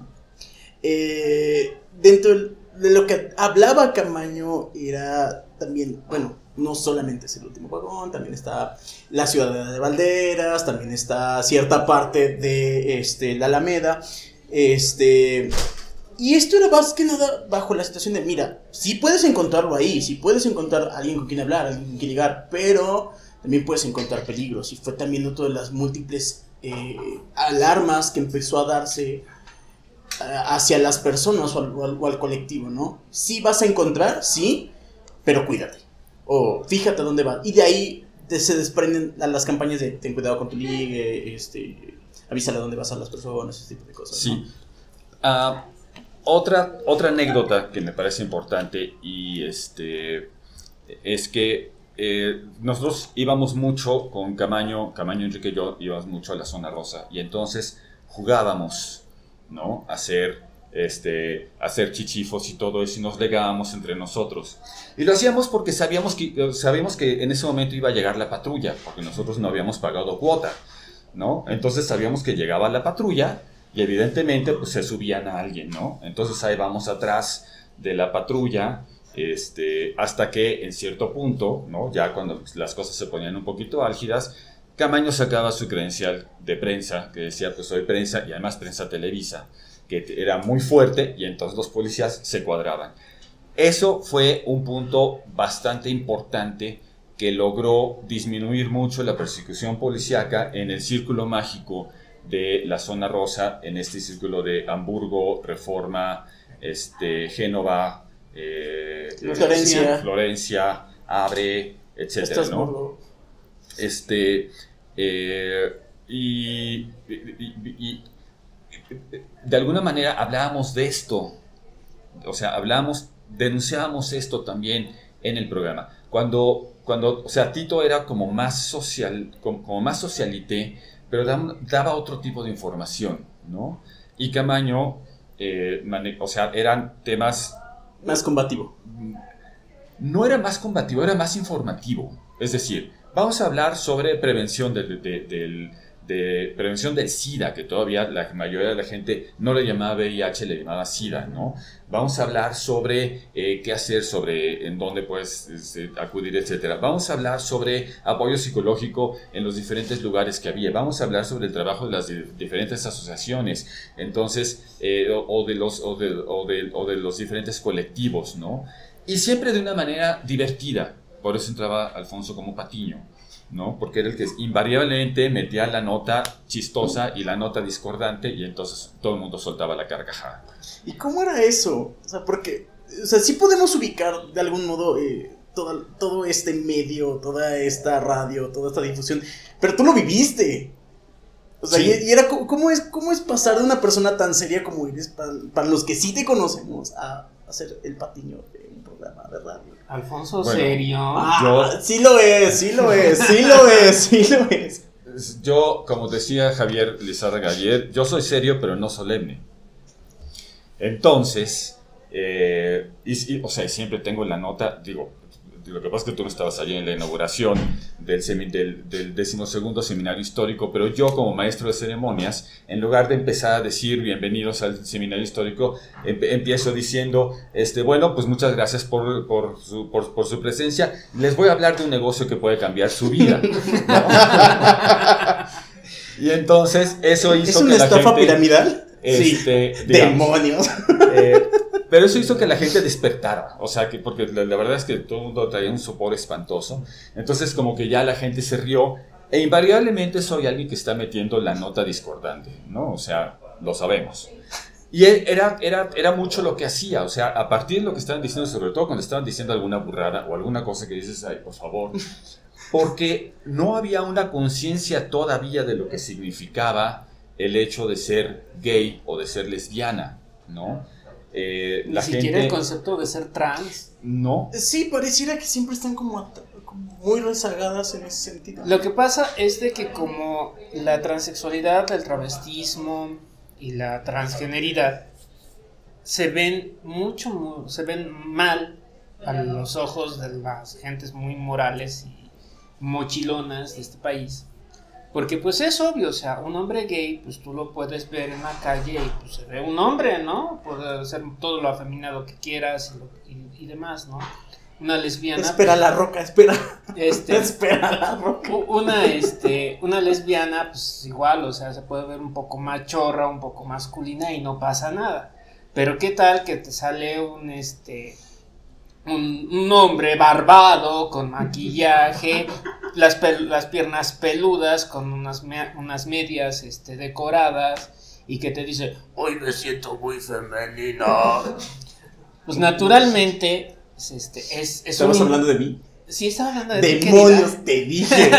Eh, dentro de lo que hablaba Camaño era también, bueno, no solamente es el último vagón, también está la Ciudadela de Valderas, también está cierta parte de este, la Alameda, este... Y esto era más que nada bajo la situación de, mira, sí puedes encontrarlo ahí, sí puedes encontrar a alguien con quien hablar, alguien con quien llegar, pero también puedes encontrar peligros. Y fue también otra de las múltiples eh, alarmas que empezó a darse uh, hacia las personas o al, o, al, o al colectivo, ¿no? Sí vas a encontrar, sí, pero cuídate. O fíjate a dónde vas. Y de ahí de, se desprenden las campañas de ten cuidado con tu ligue, este, avísale a dónde vas a las personas, ese tipo de cosas, sí. ¿no? Ah... Uh... Otra, otra anécdota que me parece importante y este, es que eh, nosotros íbamos mucho con Camaño, Camaño, Enrique y yo íbamos mucho a la Zona Rosa y entonces jugábamos, ¿no? A hacer, este, a hacer chichifos y todo eso y nos legábamos entre nosotros. Y lo hacíamos porque sabíamos que, sabíamos que en ese momento iba a llegar la patrulla, porque nosotros no habíamos pagado cuota, ¿no? Entonces sabíamos que llegaba la patrulla. Y evidentemente pues se subían a alguien, ¿no? Entonces ahí vamos atrás de la patrulla, este, hasta que en cierto punto, ¿no? Ya cuando las cosas se ponían un poquito álgidas, Camaño sacaba su credencial de prensa, que decía pues soy prensa y además prensa Televisa, que era muy fuerte y entonces los policías se cuadraban. Eso fue un punto bastante importante que logró disminuir mucho la persecución policíaca en el círculo mágico de la Zona Rosa, en este círculo de Hamburgo, Reforma, este, Génova, eh, Florencia, Florencia, Abre, etcétera, ¿no? Este, eh, y, y, y, y de alguna manera hablábamos de esto, o sea, hablábamos, denunciábamos esto también en el programa. Cuando, cuando o sea, Tito era como más social, como, como más socialité, pero daba otro tipo de información, ¿no? Y Camaño, eh, mane- o sea, eran temas... Más combativo. No era más combativo, era más informativo. Es decir, vamos a hablar sobre prevención del, de, del, de prevención del SIDA, que todavía la mayoría de la gente no le llamaba V I H, le llamaba SIDA, ¿no? Vamos a hablar sobre eh, qué hacer, sobre en dónde puedes este, acudir, etcétera. Vamos a hablar sobre apoyo psicológico en los diferentes lugares que había. Vamos a hablar sobre el trabajo de las de, diferentes asociaciones, entonces, eh, o, o, de los, o, de, o, de, o de los diferentes colectivos, ¿no? Y siempre de una manera divertida. Por eso entraba Alfonso como Patiño, ¿no? Porque era el que invariablemente metía la nota chistosa y la nota discordante y entonces todo el mundo soltaba la carcajada. ¿Y cómo era eso? O sea, porque, o sea, sí podemos ubicar de algún modo eh, todo, todo este medio, toda esta radio, toda esta difusión, pero tú lo viviste. O sea, Sí. y, y era, ¿cómo es, cómo es pasar de una persona tan seria como eres, para, para los que sí te conocemos, a, a ser el Patiño de un programa de radio? Alfonso, Bueno, serio. Ah, Yo- sí lo es, sí lo es, sí lo es, sí lo es. Yo, como decía Javier Lizárraga ayer, yo soy serio pero no solemne. Entonces, eh, y, y, o sea, siempre tengo la nota, digo, lo que pasa es que tú no estabas allí en la inauguración del, semi, del, del decimosegundo seminario histórico, pero yo como maestro de ceremonias, en lugar de empezar a decir bienvenidos al seminario histórico, em, empiezo diciendo, este, bueno, pues muchas gracias por, por, su, por, por su presencia, les voy a hablar de un negocio que puede cambiar su vida. Y entonces eso hizo ¿Es una que la estafa gente, piramidal? este, Sí. digamos, Demonios. eh, pero eso hizo que la gente despertara, o sea, que porque la, la verdad es que todo el mundo traía un sopor espantoso, entonces como que ya la gente se rió, e invariablemente soy alguien que está metiendo la nota discordante, ¿no? O sea, lo sabemos. Y era, era, era mucho lo que hacía, o sea, a partir de lo que estaban diciendo, sobre todo cuando estaban diciendo alguna burrada o alguna cosa que dices, ay, por favor, porque no había una conciencia todavía de lo que significaba el hecho de ser gay o de ser lesbiana, ¿no? Eh, Ni la siquiera gente, el concepto de ser trans. No. Sí, pareciera que siempre están como, at- como muy rezagadas en ese sentido. Lo que pasa es de que como la transexualidad, el travestismo y la transgeneridad se ven mucho, mu- se ven mal a los ojos de las gentes muy morales y mochilonas de este país. Porque pues es obvio, o sea, un hombre gay, pues tú lo puedes ver en la calle y pues se ve un hombre, ¿no? Puede ser todo lo afeminado que quieras y, lo- y- y demás, ¿no? Una lesbiana. Espera pues, la roca, espera. este, Espera la roca. una, este, una lesbiana, pues igual, o sea, se puede ver un poco más chorra, un poco masculina y no pasa nada. Pero qué tal que te sale un, este, un, un hombre barbado, con maquillaje, las, pel- las piernas peludas, con unas, me- unas medias, este, decoradas, y que te dice, hoy me siento muy femenina. Pues naturalmente, es, este, es, es ¿Estamos un- hablando de mí? Sí, estaba hablando de ti, querida. ¡Demonios, te dije!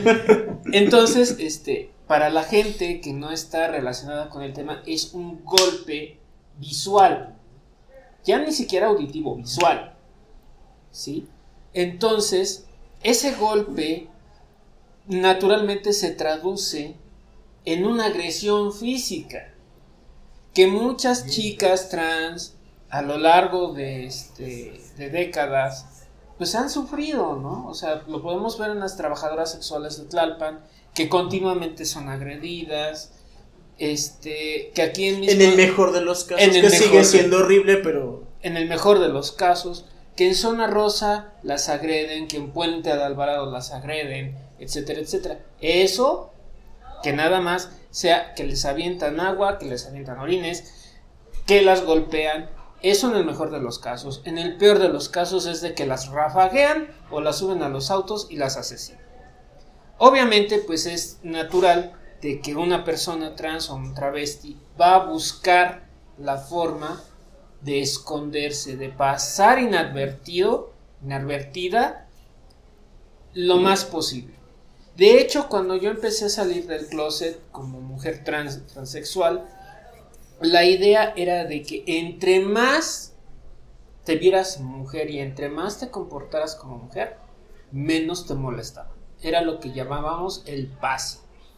Entonces, este, para la gente que no está relacionada con el tema, es un golpe visual. Ya ni siquiera auditivo, visual. ¿Sí? Entonces, ese golpe naturalmente se traduce en una agresión física que muchas chicas trans a lo largo de, este, de décadas pues han sufrido, ¿no? O sea, lo podemos ver en las trabajadoras sexuales de Tlalpan, que continuamente son agredidas, este, que aquí en, mismo, En el mejor de los casos, En el que mejor sigue de- siendo horrible, pero... en el mejor de los casos, que en Zona Rosa las agreden, que en Puente de Alvarado las agreden, etcétera, etcétera. Eso, que nada más sea que les avientan agua, que les avientan orines, que las golpean. Eso en el mejor de los casos. En el peor de los casos es de que las rafaguean o las suben a los autos y las asesinan. Obviamente, pues es natural de que una persona trans o un travesti va a buscar la forma de esconderse, de pasar inadvertido, inadvertida, lo más posible. De hecho, cuando yo empecé a salir del closet como mujer trans, transexual, la idea era de que entre más te vieras mujer y entre más te comportaras como mujer, menos te molestaba. Era lo que llamábamos el pase.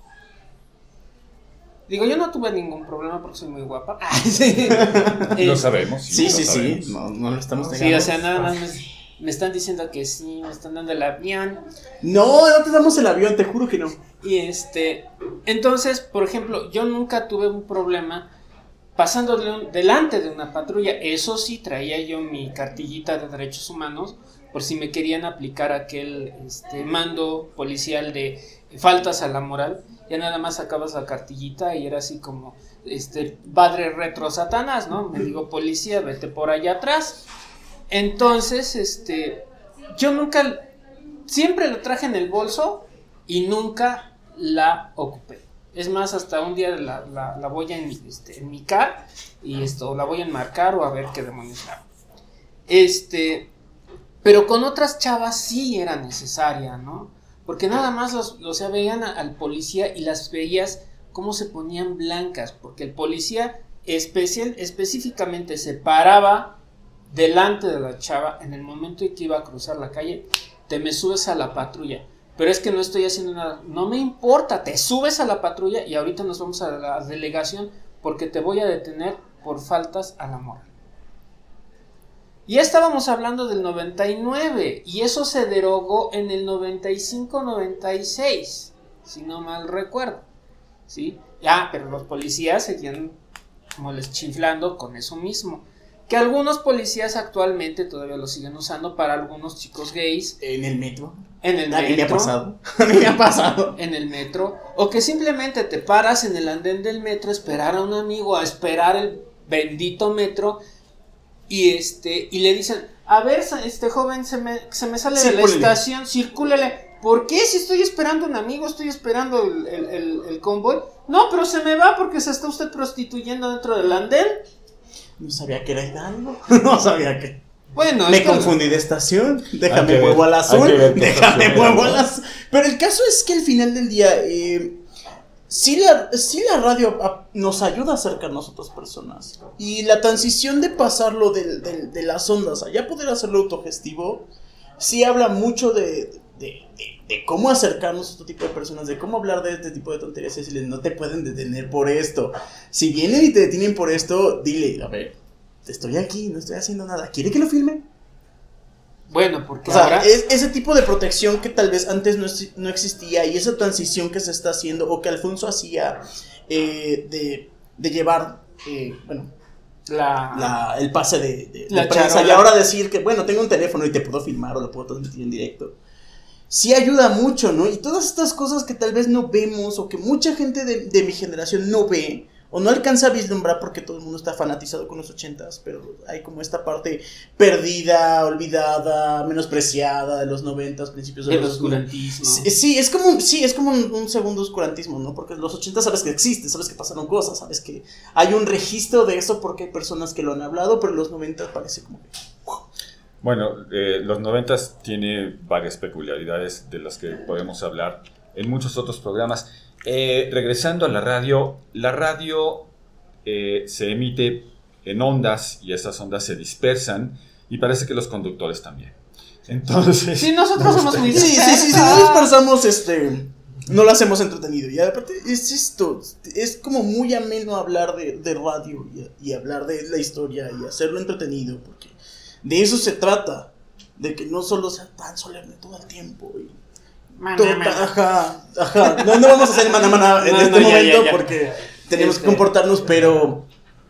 Digo, yo no tuve ningún problema porque soy muy guapa. Sí. Lo Eh, sabemos. Sí, lo sí, sí, sabemos. no, no lo estamos Sí, negando. o sea, nada más me, me están diciendo que sí, me están dando el avión. No, no te damos el avión, te juro que no. Y este, entonces, por ejemplo, yo nunca tuve un problema pasando de un- delante de una patrulla. Eso sí, traía yo mi cartillita de derechos humanos por si me querían aplicar aquel este, mando policial de faltas a la moral. Ya nada más sacabas la cartillita y era así como, este, padre retro satanás, ¿no? Me digo, policía, vete por allá atrás. Entonces, este, yo nunca, siempre lo traje en el bolso y nunca la ocupé. Es más, hasta un día la, la, la voy a en, este, en mi car y esto, la voy a enmarcar o a ver qué demonios hago. Este, pero con otras chavas sí era necesaria, ¿no? Porque nada más los, los o sea, veían a- al policía y las veías cómo se ponían blancas, porque el policía especial, específicamente se paraba delante de la chava en el momento en que iba a cruzar la calle. Te me subes a la patrulla, pero es que no estoy haciendo nada, no me importa, te subes a la patrulla y ahorita nos vamos a la delegación porque te voy a detener por faltas a la moral. Ya estábamos hablando del noventa y nueve y eso se derogó en el noventa y cinco noventa y seis, si no mal recuerdo, ¿sí? Ya, pero los policías seguían como les chiflando con eso mismo, que algunos policías actualmente todavía lo siguen usando para algunos chicos gays En el metro. en el A mí me ha metro, pasado. A mí me ha pasado. en el metro, o que simplemente te paras en el andén del metro a esperar a un amigo, a esperar el bendito metro. Y este, y le dicen, a ver, este joven, se me, se me sale de la Circúlele. estación, circúlele. ¿Por qué? Si estoy esperando a un amigo, estoy esperando el, el, el, el convoy. No, pero se me va porque se está usted prostituyendo dentro del andén. No sabía que era Hidalgo. No sabía que. Bueno, Me es que- confundí de estación. Hay Déjame que ver- muevo al azul. hay que ver qué Déjame estación muevo era, al ¿no? azul. Pero el caso es que al final del día. Eh, sí la, sí la radio a, nos ayuda a acercarnos a otras personas. Y la transición de pasarlo de, de, de las ondas a ya poder hacerlo autogestivo, sí habla mucho de, de, de, de cómo acercarnos a otro tipo de personas, de cómo hablar de este tipo de tonterías y decirles, no te pueden detener por esto. Si vienen y te detienen por esto, dile, a ver, estoy aquí, no estoy haciendo nada. ¿Quiere que lo filme? Bueno, porque o sea, ahora... es, ese tipo de protección que tal vez antes no, no existía, y esa transición que se está haciendo, o que Alfonso hacía, eh, de, de llevar, eh, bueno, la, la, el pase de, de, la de prensa, charola. y ahora decir que, bueno, tengo un teléfono y te puedo filmar o lo puedo transmitir en directo. Sí ayuda mucho, ¿no? Y todas estas cosas que tal vez no vemos, o que mucha gente de, de mi generación no ve, o no alcanza a vislumbrar porque todo el mundo está fanatizado con los ochentas, pero hay como esta parte perdida, olvidada, menospreciada de los noventas, principios de el los oscurantismo. Sí, sí, es como, sí, es como un, un segundo oscurantismo, ¿no? Porque los ochentas sabes que existe, sabes que pasaron cosas, sabes que hay un registro de eso porque hay personas que lo han hablado, pero los noventas parece como que... Bueno, eh, los noventas tiene varias peculiaridades de las que podemos hablar en muchos otros programas. Eh, regresando a la radio, la radio eh, se emite en ondas y esas ondas se dispersan y parece que los conductores también. Entonces... Sí, nosotros somos muy Sí, sí, sí, sí, no dispersamos, este... no lo hacemos entretenido. Y aparte es esto, es como muy ameno hablar de, de radio y, y hablar de la historia y hacerlo entretenido, porque de eso se trata, de que no solo sea tan solemne todo el tiempo y Mana, todo, mana. ajá, ajá, no, no vamos a hacer mana mana en No, este no, ya, momento ya, ya. porque tenemos Este. que comportarnos, pero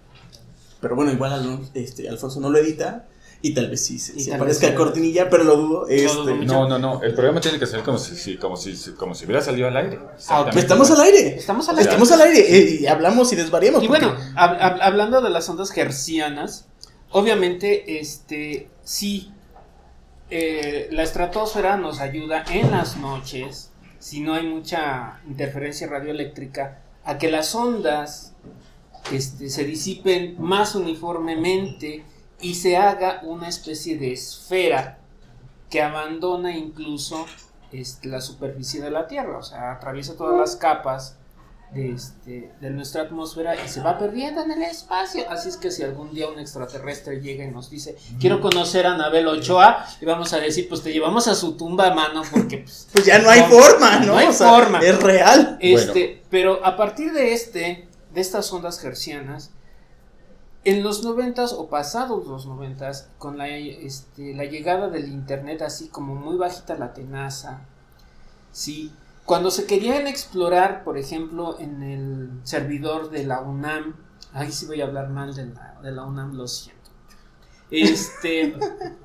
pero bueno, igual Alon- este, Alfonso no lo edita y tal vez sí se, Y se tal parezca vez a sí. cortinilla, pero lo dudo. Este, dudo mucho. No, no, no, el programa tiene que ser como si, si- como si, como si hubiera salido al aire. Ah, ok. estamos al aire. Estamos al aire. Estamos al aire eh, y hablamos y desvariamos. Y porque- bueno, hab- hab- hablando de las ondas hertzianas, obviamente, este, sí, eh, la estratosfera nos ayuda en las noches, si no hay mucha interferencia radioeléctrica, a que las ondas este, se disipen más uniformemente y se haga una especie de esfera que abandona incluso este, la superficie de la Tierra, o sea, atraviesa todas las capas de, este, de nuestra atmósfera y se va perdiendo en el espacio. Así es que si algún día un extraterrestre llega y nos dice, quiero conocer a Anabel Ochoa, y vamos a decir, pues te llevamos a su tumba, mano, porque pues, Pues ya no hay no, forma, ¿no? no hay O sea, forma. es real. Este, pero a partir de este, de estas ondas hertzianas, en los noventas o pasados los noventas, con la, este, la llegada del internet así como muy bajita la tenaza, sí, cuando se querían explorar, por ejemplo, en el servidor de la UNAM, ahí sí voy a hablar mal de la, de la UNAM, lo siento, este,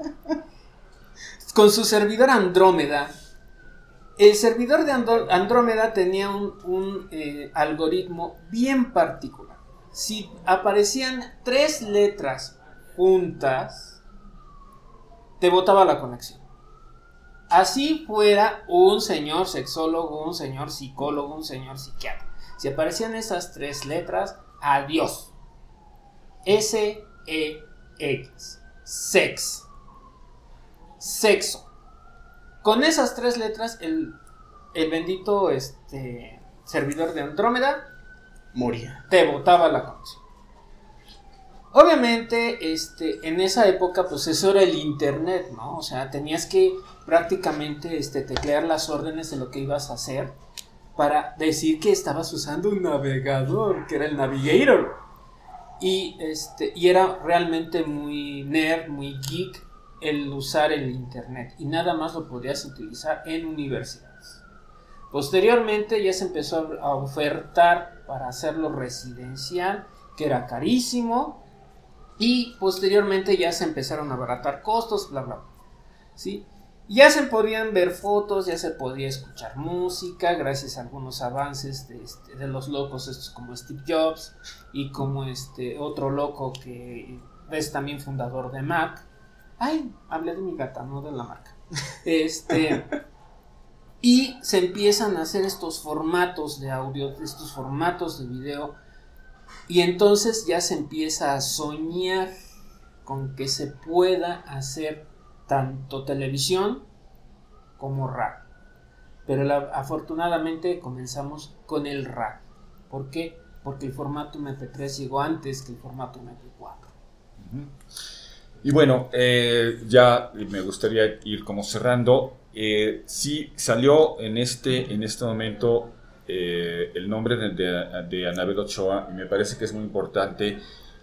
con su servidor Andrómeda. El servidor de Andro- Andrómeda tenía un, un eh, algoritmo bien particular. Si aparecían tres letras juntas, te botaba la conexión. Así fuera un señor sexólogo, un señor psicólogo, un señor psiquiatra. Si aparecían esas tres letras, adiós. S E X. Sex. Sexo. Con esas tres letras, el, el bendito este, servidor de Andrómeda Moría. te botaba la conexión. Obviamente, este, en esa época, pues eso era el internet, ¿no? O sea, tenías que prácticamente este, teclear las órdenes de lo que ibas a hacer para decir que estabas usando un navegador, que era el Navigator. Y, este, y era realmente muy nerd, muy geek el usar el internet. Y nada más lo podías utilizar en universidades. Posteriormente ya se empezó a ofertar para hacerlo residencial, que era carísimo. Y posteriormente ya se empezaron a abaratar costos, bla, bla, bla. ¿Sí? Ya se podían ver fotos, ya se podía escuchar música, gracias a algunos avances de, este, de los locos estos como Steve Jobs y como este otro loco que es también fundador de Mac. Ay, hablé de mi gata, no de la marca. Este, y se empiezan a hacer estos formatos de audio, estos formatos de video. Y entonces ya se empieza a soñar con que se pueda hacer tanto televisión como radio. Pero la, afortunadamente comenzamos con el radio. ¿Por qué? Porque el formato eme pe tres llegó antes que el formato eme pe cuatro. Uh-huh. Y bueno, eh, ya me gustaría ir como cerrando. Eh, sí salió en este, en este momento eh, el nombre de, de, de Anabel Ochoa, y me parece que es muy importante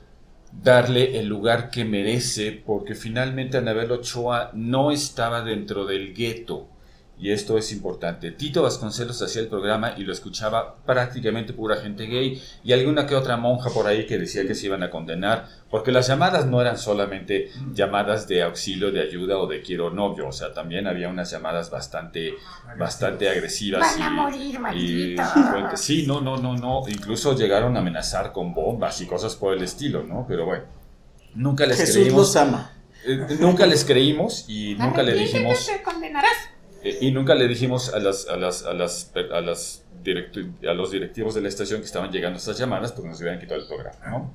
darle el lugar que merece, porque finalmente Anabel Ochoa no estaba dentro del gueto, y esto es importante. Tito Vasconcelos hacía el programa y lo escuchaba prácticamente pura gente gay y alguna que otra monja por ahí que decía que se iban a condenar, porque las llamadas no eran solamente llamadas de auxilio, de ayuda o de quiero novio, o sea, también había unas llamadas bastante, bastante agresivas. Van a morir, y, y sí, no, no, no, no, incluso llegaron a amenazar con bombas y cosas por el estilo, ¿no? Pero bueno, nunca les Jesús creímos. los ama. Eh, nunca les creímos y nunca le dijimos. Te condenarás. Y nunca le dijimos a, las, a, las, a, las, a, las directo, a los directivos de la estación que estaban llegando estas llamadas porque nos hubieran quitado el programa, ¿no?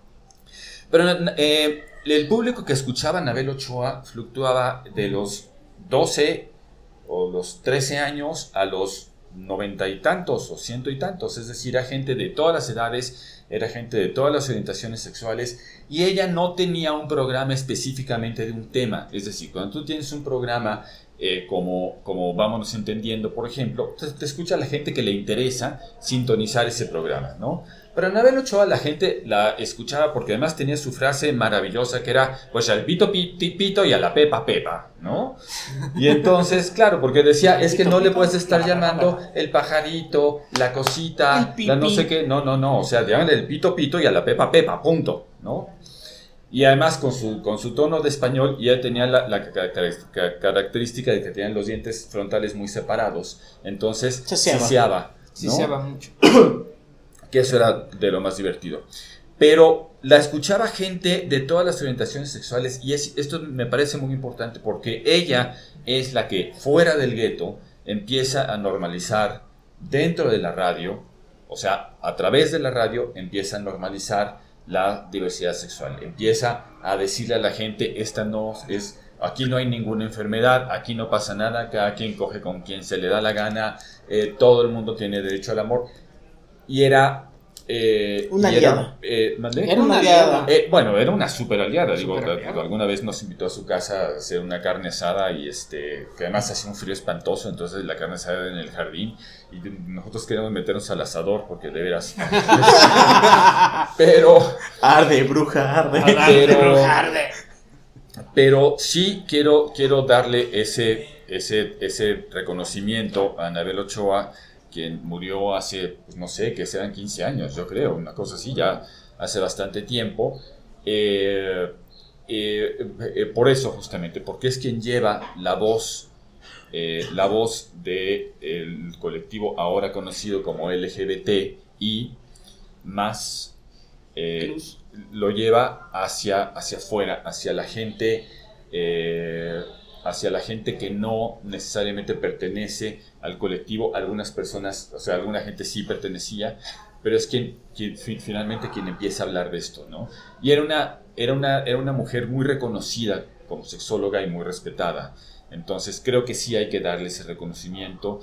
Pero eh, el público que escuchaba a Anabel Ochoa fluctuaba de los doce o los trece años a los noventa y tantos o ciento y tantos, es decir, era gente de todas las edades, era gente de todas las orientaciones sexuales, y ella no tenía un programa específicamente de un tema. Es decir, cuando tú tienes un programa Eh, como, como vámonos entendiendo, por ejemplo, te, te escucha la gente que le interesa sintonizar ese programa, ¿no? Pero Anabel Ochoa la gente la escuchaba porque además tenía su frase maravillosa que era, pues al pito piti pito y a la pepa pepa, ¿no? Y entonces, claro, porque decía, es que no le puedes estar llamando el pajarito, la cosita, la no sé qué, no, no, no, o sea, llámale el pito pito y a la pepa pepa, punto, ¿no? Y además con su, con su tono de español, y él tenía la, la característica de que tenían los dientes frontales muy separados, entonces siseaba, ¿no? Siseaba mucho. Que eso era de lo más divertido. Pero la escuchaba gente de todas las orientaciones sexuales, y es, esto me parece muy importante porque ella es la que fuera del gueto empieza a normalizar dentro de la radio, o sea, a través de la radio empieza a normalizar la diversidad sexual, empieza a decirle a la gente, esta no es, aquí no hay ninguna enfermedad, aquí no pasa nada, cada quien coge con quien se le da la gana, eh, todo el mundo tiene derecho al amor, y era eh, una y aliada. Era, eh, era una aliada. Eh, bueno, era una super aliada, digo, super aliada. Alguna vez nos invitó a su casa a hacer una carne asada y este, que además hacía un frío espantoso, entonces la carne asada en el jardín y nosotros queríamos meternos al asador porque de veras. Pero arde, bruja, arde. Pero, pero sí quiero, quiero darle ese, ese, ese reconocimiento a Anabel Ochoa, quien murió hace, pues no sé, que sean quince años, yo creo, una cosa así, ya hace bastante tiempo. Eh, eh, eh, por eso, justamente, porque es quien lleva la voz, eh, la voz del colectivo ahora conocido como L G B T I más, eh, lo lleva hacia, hacia afuera, hacia la gente, eh, hacia la gente que no necesariamente pertenece al colectivo. Algunas personas, o sea, alguna gente sí pertenecía, pero es quien, quien finalmente quien empieza a hablar de esto, ¿no? Y era una, era una, era una mujer muy reconocida como sexóloga y muy respetada. Entonces creo que sí hay que darle ese reconocimiento.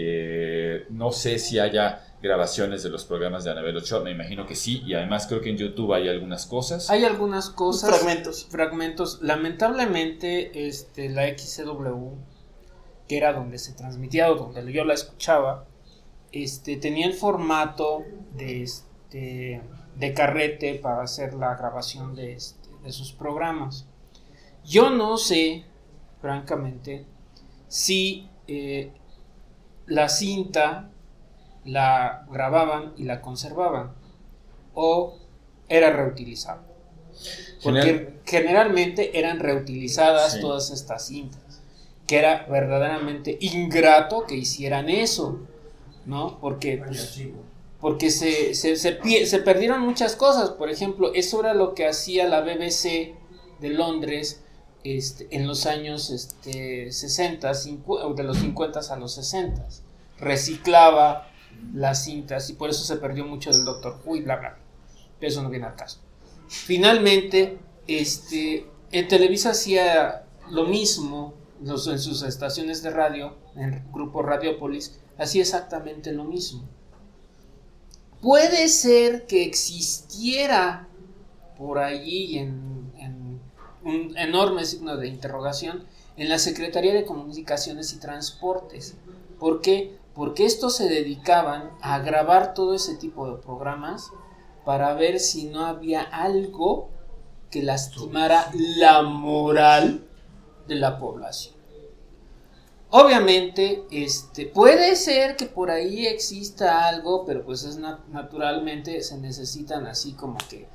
Eh, no sé si haya grabaciones de los programas de Anabel Ochoa, me imagino que sí, y además creo que en YouTube hay algunas cosas. Hay algunas cosas. Fragmentos. Fragmentos. Lamentablemente, este, la X C W, que era donde se transmitía o donde yo la escuchaba, este, tenía el formato de, este, de carrete para hacer la grabación de, este, de sus programas. Yo no sé, francamente, si eh, la cinta la grababan y la conservaban o era reutilizable, porque General... generalmente eran reutilizadas, sí, todas estas cintas, que era verdaderamente ingrato que hicieran eso, ¿no? Porque pues, porque se, se, se, se perdieron muchas cosas. Por ejemplo, eso era lo que hacía la B B C de Londres este, en los años este, sesenta, cincuenta, de los cincuenta a los sesenta, reciclaba las cintas y por eso se perdió mucho del Doctor Who y bla bla, pero eso no viene al caso. Finalmente, este, en Televisa hacía lo mismo los, en sus estaciones de radio, en el grupo Radiopolis, hacía exactamente lo mismo. puede ser que existiera por allí en, en un enorme signo de interrogación en la Secretaría de Comunicaciones y Transportes. ¿Por qué? Porque estos se dedicaban a grabar todo ese tipo de programas para ver si no había algo que lastimara la moral de la población. Obviamente, este, puede ser que por ahí exista algo, pero pues es nat- naturalmente se necesitan así como que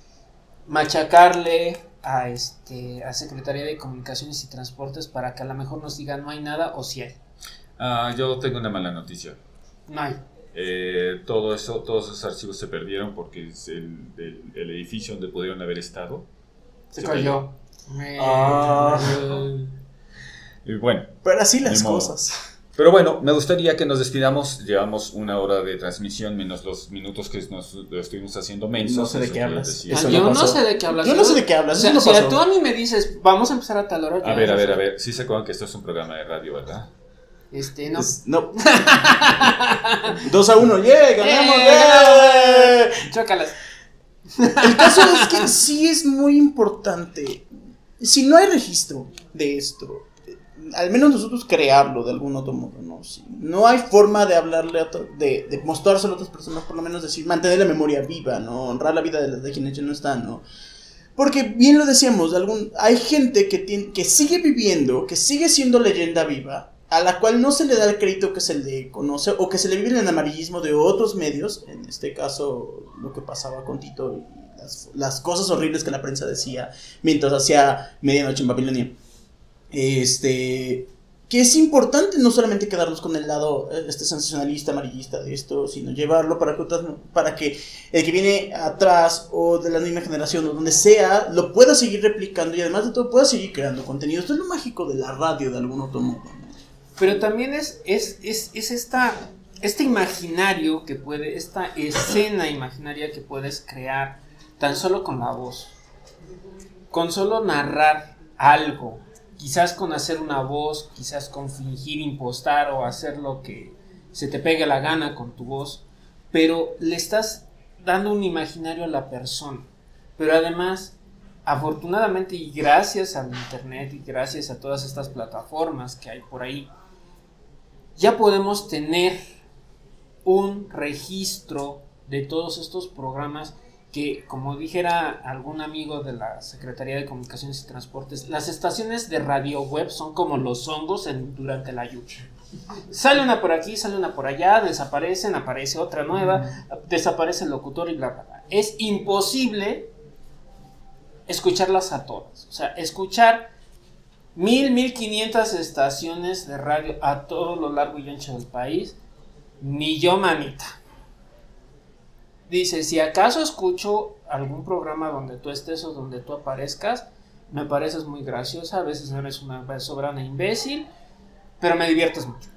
machacarle a este a Secretaría de Comunicaciones y Transportes para que a lo mejor nos digan no hay nada o sí hay. Ah, yo tengo una mala noticia. No hay. Eh, todo eso, todos esos archivos se perdieron porque es el, el, el edificio donde pudieron haber estado Se, se cayó. Me... Ah. Y bueno. Pero así las cosas. Pero bueno, me gustaría que nos despidamos. Llevamos una hora de transmisión menos los minutos que nos lo estuvimos haciendo mensos. No sé de qué hablas. Ah, yo no, no sé de qué hablas. Yo no sé de qué hablas. O sea, no si tú a mí me dices, vamos a empezar a tal hora. A ver, a ver, a ver. Sí se acuerdan que esto es un programa de radio, ¿verdad? Este, no. Es, no. Dos a uno, yeah, ganamos, yeah. Chócalas. El caso es que sí es muy importante. Si no hay registro de esto, al menos nosotros crearlo de algún otro modo, ¿no? Si no hay forma de hablarle, a to- de, de mostrárselo a otras personas, por lo menos decir, mantener la memoria viva, ¿no? Honrar la vida de, las de quienes ya no están, ¿no? Porque bien lo decíamos, algún, hay gente que, tiene, que sigue viviendo, que sigue siendo leyenda viva, a la cual no se le da el crédito que se le conoce o que se le vive en el amarillismo de otros medios, en este caso lo que pasaba con Tito y las, las cosas horribles que la prensa decía mientras hacía Medianoche en Babilonia. Este, que es importante no solamente quedarnos con el lado este sensacionalista, amarillista de esto, sino llevarlo para que, otras, para que el que viene atrás o de la misma generación o donde sea lo pueda seguir replicando y además de todo pueda seguir creando contenido. Esto es lo mágico de la radio de algún otro modo, ¿no? Pero también es, es, es, es esta, este imaginario que puede, esta escena imaginaria que puedes crear tan solo con la voz, con solo narrar algo, quizás con hacer una voz, quizás con fingir impostar o hacer lo que se te pegue la gana con tu voz, pero le estás dando un imaginario a la persona. Pero además, afortunadamente y gracias al internet y gracias a todas estas plataformas que hay por ahí, ya podemos tener un registro de todos estos programas que, como dijera algún amigo de la Secretaría de Comunicaciones y Transportes, las estaciones de radio web son como los hongos en, durante la lluvia. Sale una por aquí, sale una por allá, desaparecen, aparece otra nueva, desaparece el locutor y bla, bla, bla. Es imposible escucharlas a todas. O sea, escuchar mil, mil quinientas estaciones de radio a todo lo largo y ancho del país, ni yo, manita. Dice, si acaso escucho algún programa donde tú estés o donde tú aparezcas, me pareces muy graciosa, a veces eres una sobrana imbécil, pero me diviertes mucho.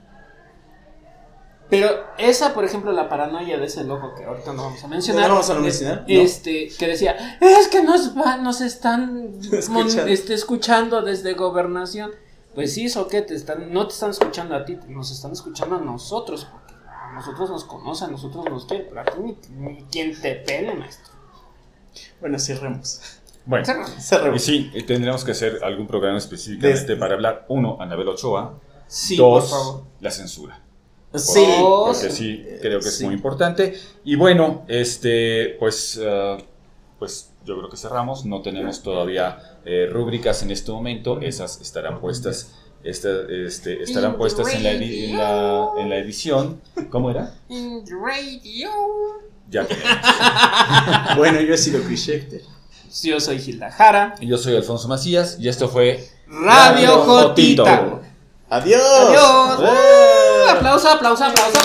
Pero esa, por ejemplo, la paranoia de ese loco que ahorita no vamos a mencionar, ¿No vamos a mencionar? este, ¿no? Que decía, es que nos, va, nos están escuchando. Mon, este, escuchando desde Gobernación. Pues sí, eso que te están, no te están escuchando a ti, nos están escuchando a nosotros, porque a nosotros nos conocen, a nosotros nos quieren, pero a ti ni, ni quien te pele, maestro. Bueno, cerremos. Bueno, cerremos. Y sí, tendremos que hacer algún programa específicamente Desde. para hablar, uno, Anabel Ochoa, sí, dos, por favor. la censura. Sí, porque sí, creo que es sí. muy importante. Y bueno, este, pues, uh, pues yo creo que cerramos. No tenemos todavía eh, rúbricas en este momento. Esas estarán puestas, esta, este, estarán puestas en la, en la, en la edición. ¿Cómo era? In the radio. Ya tenemos. Bueno, yo he sido Chris Schechter. Yo soy Gilda Jara. Y yo soy Alfonso Macías. Y esto fue Radio Jotita. Adiós. Adiós. ¡Eh! Aplauso, aplauso, aplauso.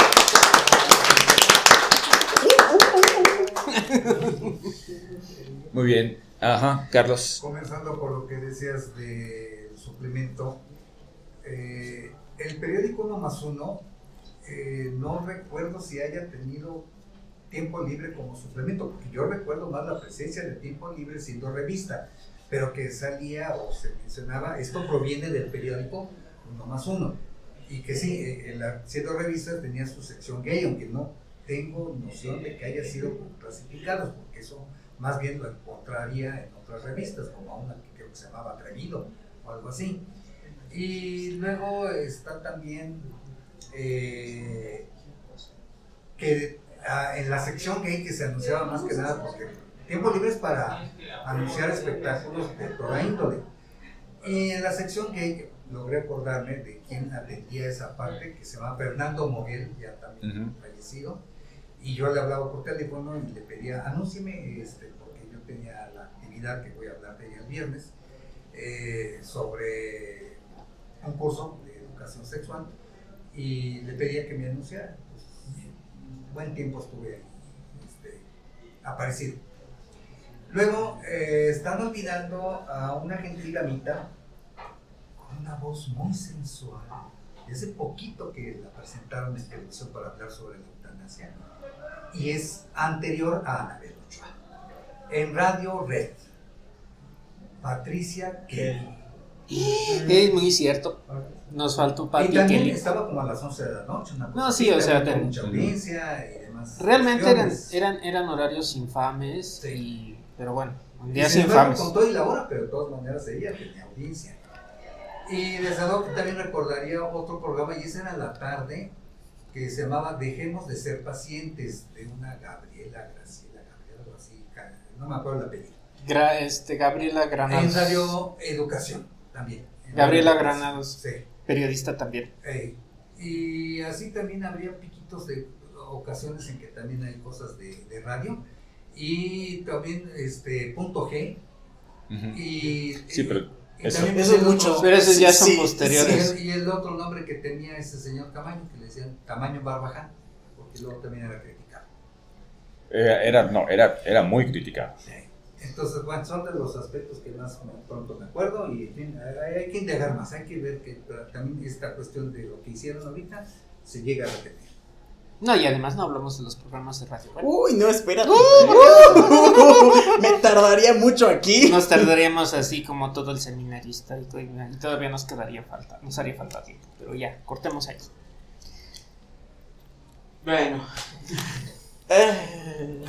Muy bien. Ajá, Carlos. Comenzando por lo que decías del suplemento, eh, el periódico Uno más Uno, eh, no recuerdo si haya tenido tiempo libre como suplemento, porque yo recuerdo más la presencia de tiempo libre siendo revista, pero que salía o se mencionaba, esto proviene del periódico Uno más Uno, y que sí, eh, la, siendo revista tenía su sección gay, aunque no tengo noción de que haya sido clasificados, porque eso más bien lo encontraría en otras revistas, como una que creo que se llamaba Atrevido o algo así. Y luego está también eh, que ah, en la sección gay, que se anunciaba más que nada, porque tiempo libre es para anunciar espectáculos de toda índole. Y en la sección gay logré acordarme de quién atendía esa parte, que se llama Fernando Moguel, ya también uh-huh. fallecido, y yo le hablaba por teléfono y le pedía, anúncieme, este, porque yo tenía la actividad que voy a hablar de ella el viernes, eh, sobre un curso de educación sexual, y le pedía que me anunciara. Pues, buen tiempo estuve ahí, este, aparecido. Luego eh, están olvidando a una gentil damita con una voz muy sensual. Hace poquito que la presentaron en televisión para hablar sobre la eutanasia, y es anterior a Anabel Ochoa. En Radio Red, Patricia Kelly. Es muy cierto. Nos faltó Pati Y también Kelly. Estaba como a las once de la noche. Una cosa No, sí, así, o sea, con ten... mucha audiencia y demás. Realmente eran, cuestiones. eran, eran horarios infames, Sí. y, pero bueno, Y días sin embargo, infames. con todo y la hora, pero de todas maneras ella tenía audiencia. Y desde luego que también recordaría otro programa, y ese era en la tarde, que se llamaba Dejemos de ser pacientes, de una Gabriela Graciela, Gabriela, algo así, no me acuerdo el apellido. Gra este, Gabriela Granados. En Radio Educación también. Gabriela Radio Granados, sí. periodista también. Eh, y así también habría piquitos de ocasiones en que también hay cosas de, de radio. Y también este Punto G. Uh-huh. y, sí, pero y eso, también eso es otro- mucho. Pero esos ya son Sí, posteriores. Sí, y el otro nombre que tenía ese señor Camaño, que le decían Camaño Barbaján, porque luego también era criticado. era, era, no, era, era muy criticado. Sí. Entonces, bueno, son de los aspectos que más me- pronto me acuerdo, y en fin, hay, hay que indagar más, hay que ver que también esta cuestión de lo que hicieron ahorita se llega a repetir. No, y además no hablamos de los programas de radio. Bueno, Uy, no, espérate. Me tardaría mucho aquí. nos tardaríamos así como todo el seminarista, y, todo- y todavía nos quedaría falta, nos haría falta tiempo, pero ya, cortemos ahí. Bueno, Eh,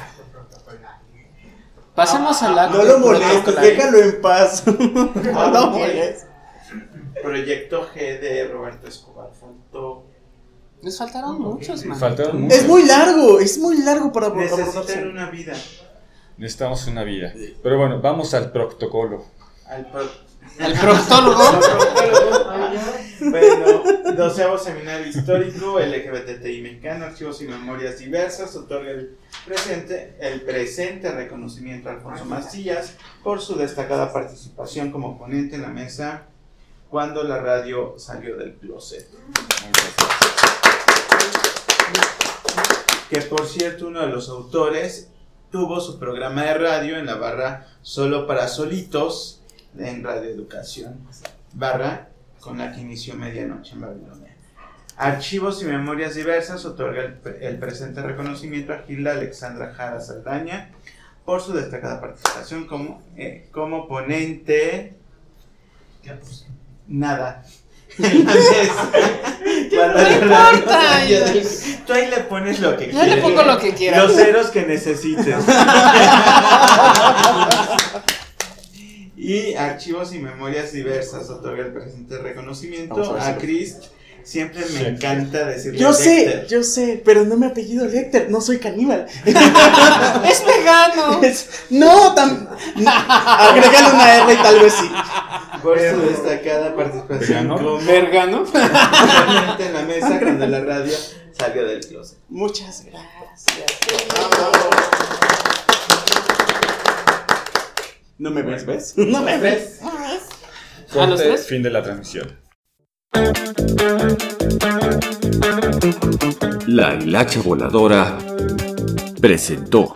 Pasemos al acto. no lo molestes, déjalo en paz. No Ah, lo ok. molestes. Proyecto G de Roberto Escobar Fontó. Les faltaron muchos, man. Faltaron muchos. Es muy largo, es muy largo para Necesitan abordarse. una vida. Necesitamos una vida. Pero bueno, vamos al protocolo. Al pro... El proctólogo. Bueno, doceavo seminario histórico L G B T T I mexicano, archivos y memorias diversas, otorga el presente, el presente reconocimiento a Alfonso Macías por su destacada participación como ponente en la mesa cuando la radio salió del closet. Que por cierto, uno de los autores tuvo su programa de radio en la barra Solo para Solitos en Radio Educación, barra con la que inició Medianoche en Babilonia. Archivos y memorias diversas otorga el, el presente reconocimiento a Gilda Alexandra Jara Saldaña por su destacada participación como, eh, como ponente. Nada. Cuando No importa. Tú ahí le pones lo que Yo quieras. le pongo lo que quiera. Los ceros que necesites. Y archivos y memorias diversas otorga el presente reconocimiento Vamos a ver si a lo- Chris. Siempre me encanta decirle Yo sé, Lecter. yo sé, pero no me apellido Lecter, no soy caníbal. Es vegano. Es- No, tam... agrégale una R y tal vez sí. Por su destacada participación ¿Vegano? como Vergano. ponente en la mesa cuando la radio salió del closet. Muchas gracias. No me ves, ¿ves? No me ves. ¿A los Corte, tres? fin de la transmisión. La hilacha voladora presentó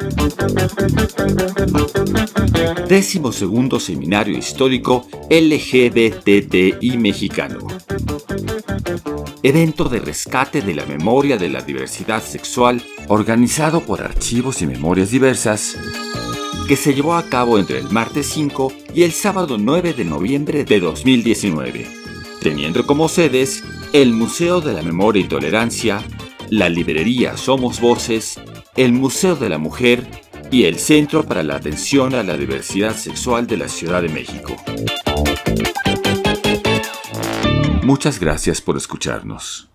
décimo segundo seminario histórico L G B T T I mexicano. Evento de rescate de la memoria de la diversidad sexual organizado por Archivos y Memorias Diversas que se llevó a cabo entre el martes cinco y el sábado nueve de noviembre de dos mil diecinueve, teniendo como sedes el Museo de la Memoria y Tolerancia, la librería Somos Voces, el Museo de la Mujer y el Centro para la Atención a la Diversidad Sexual de la Ciudad de México. Muchas gracias por escucharnos.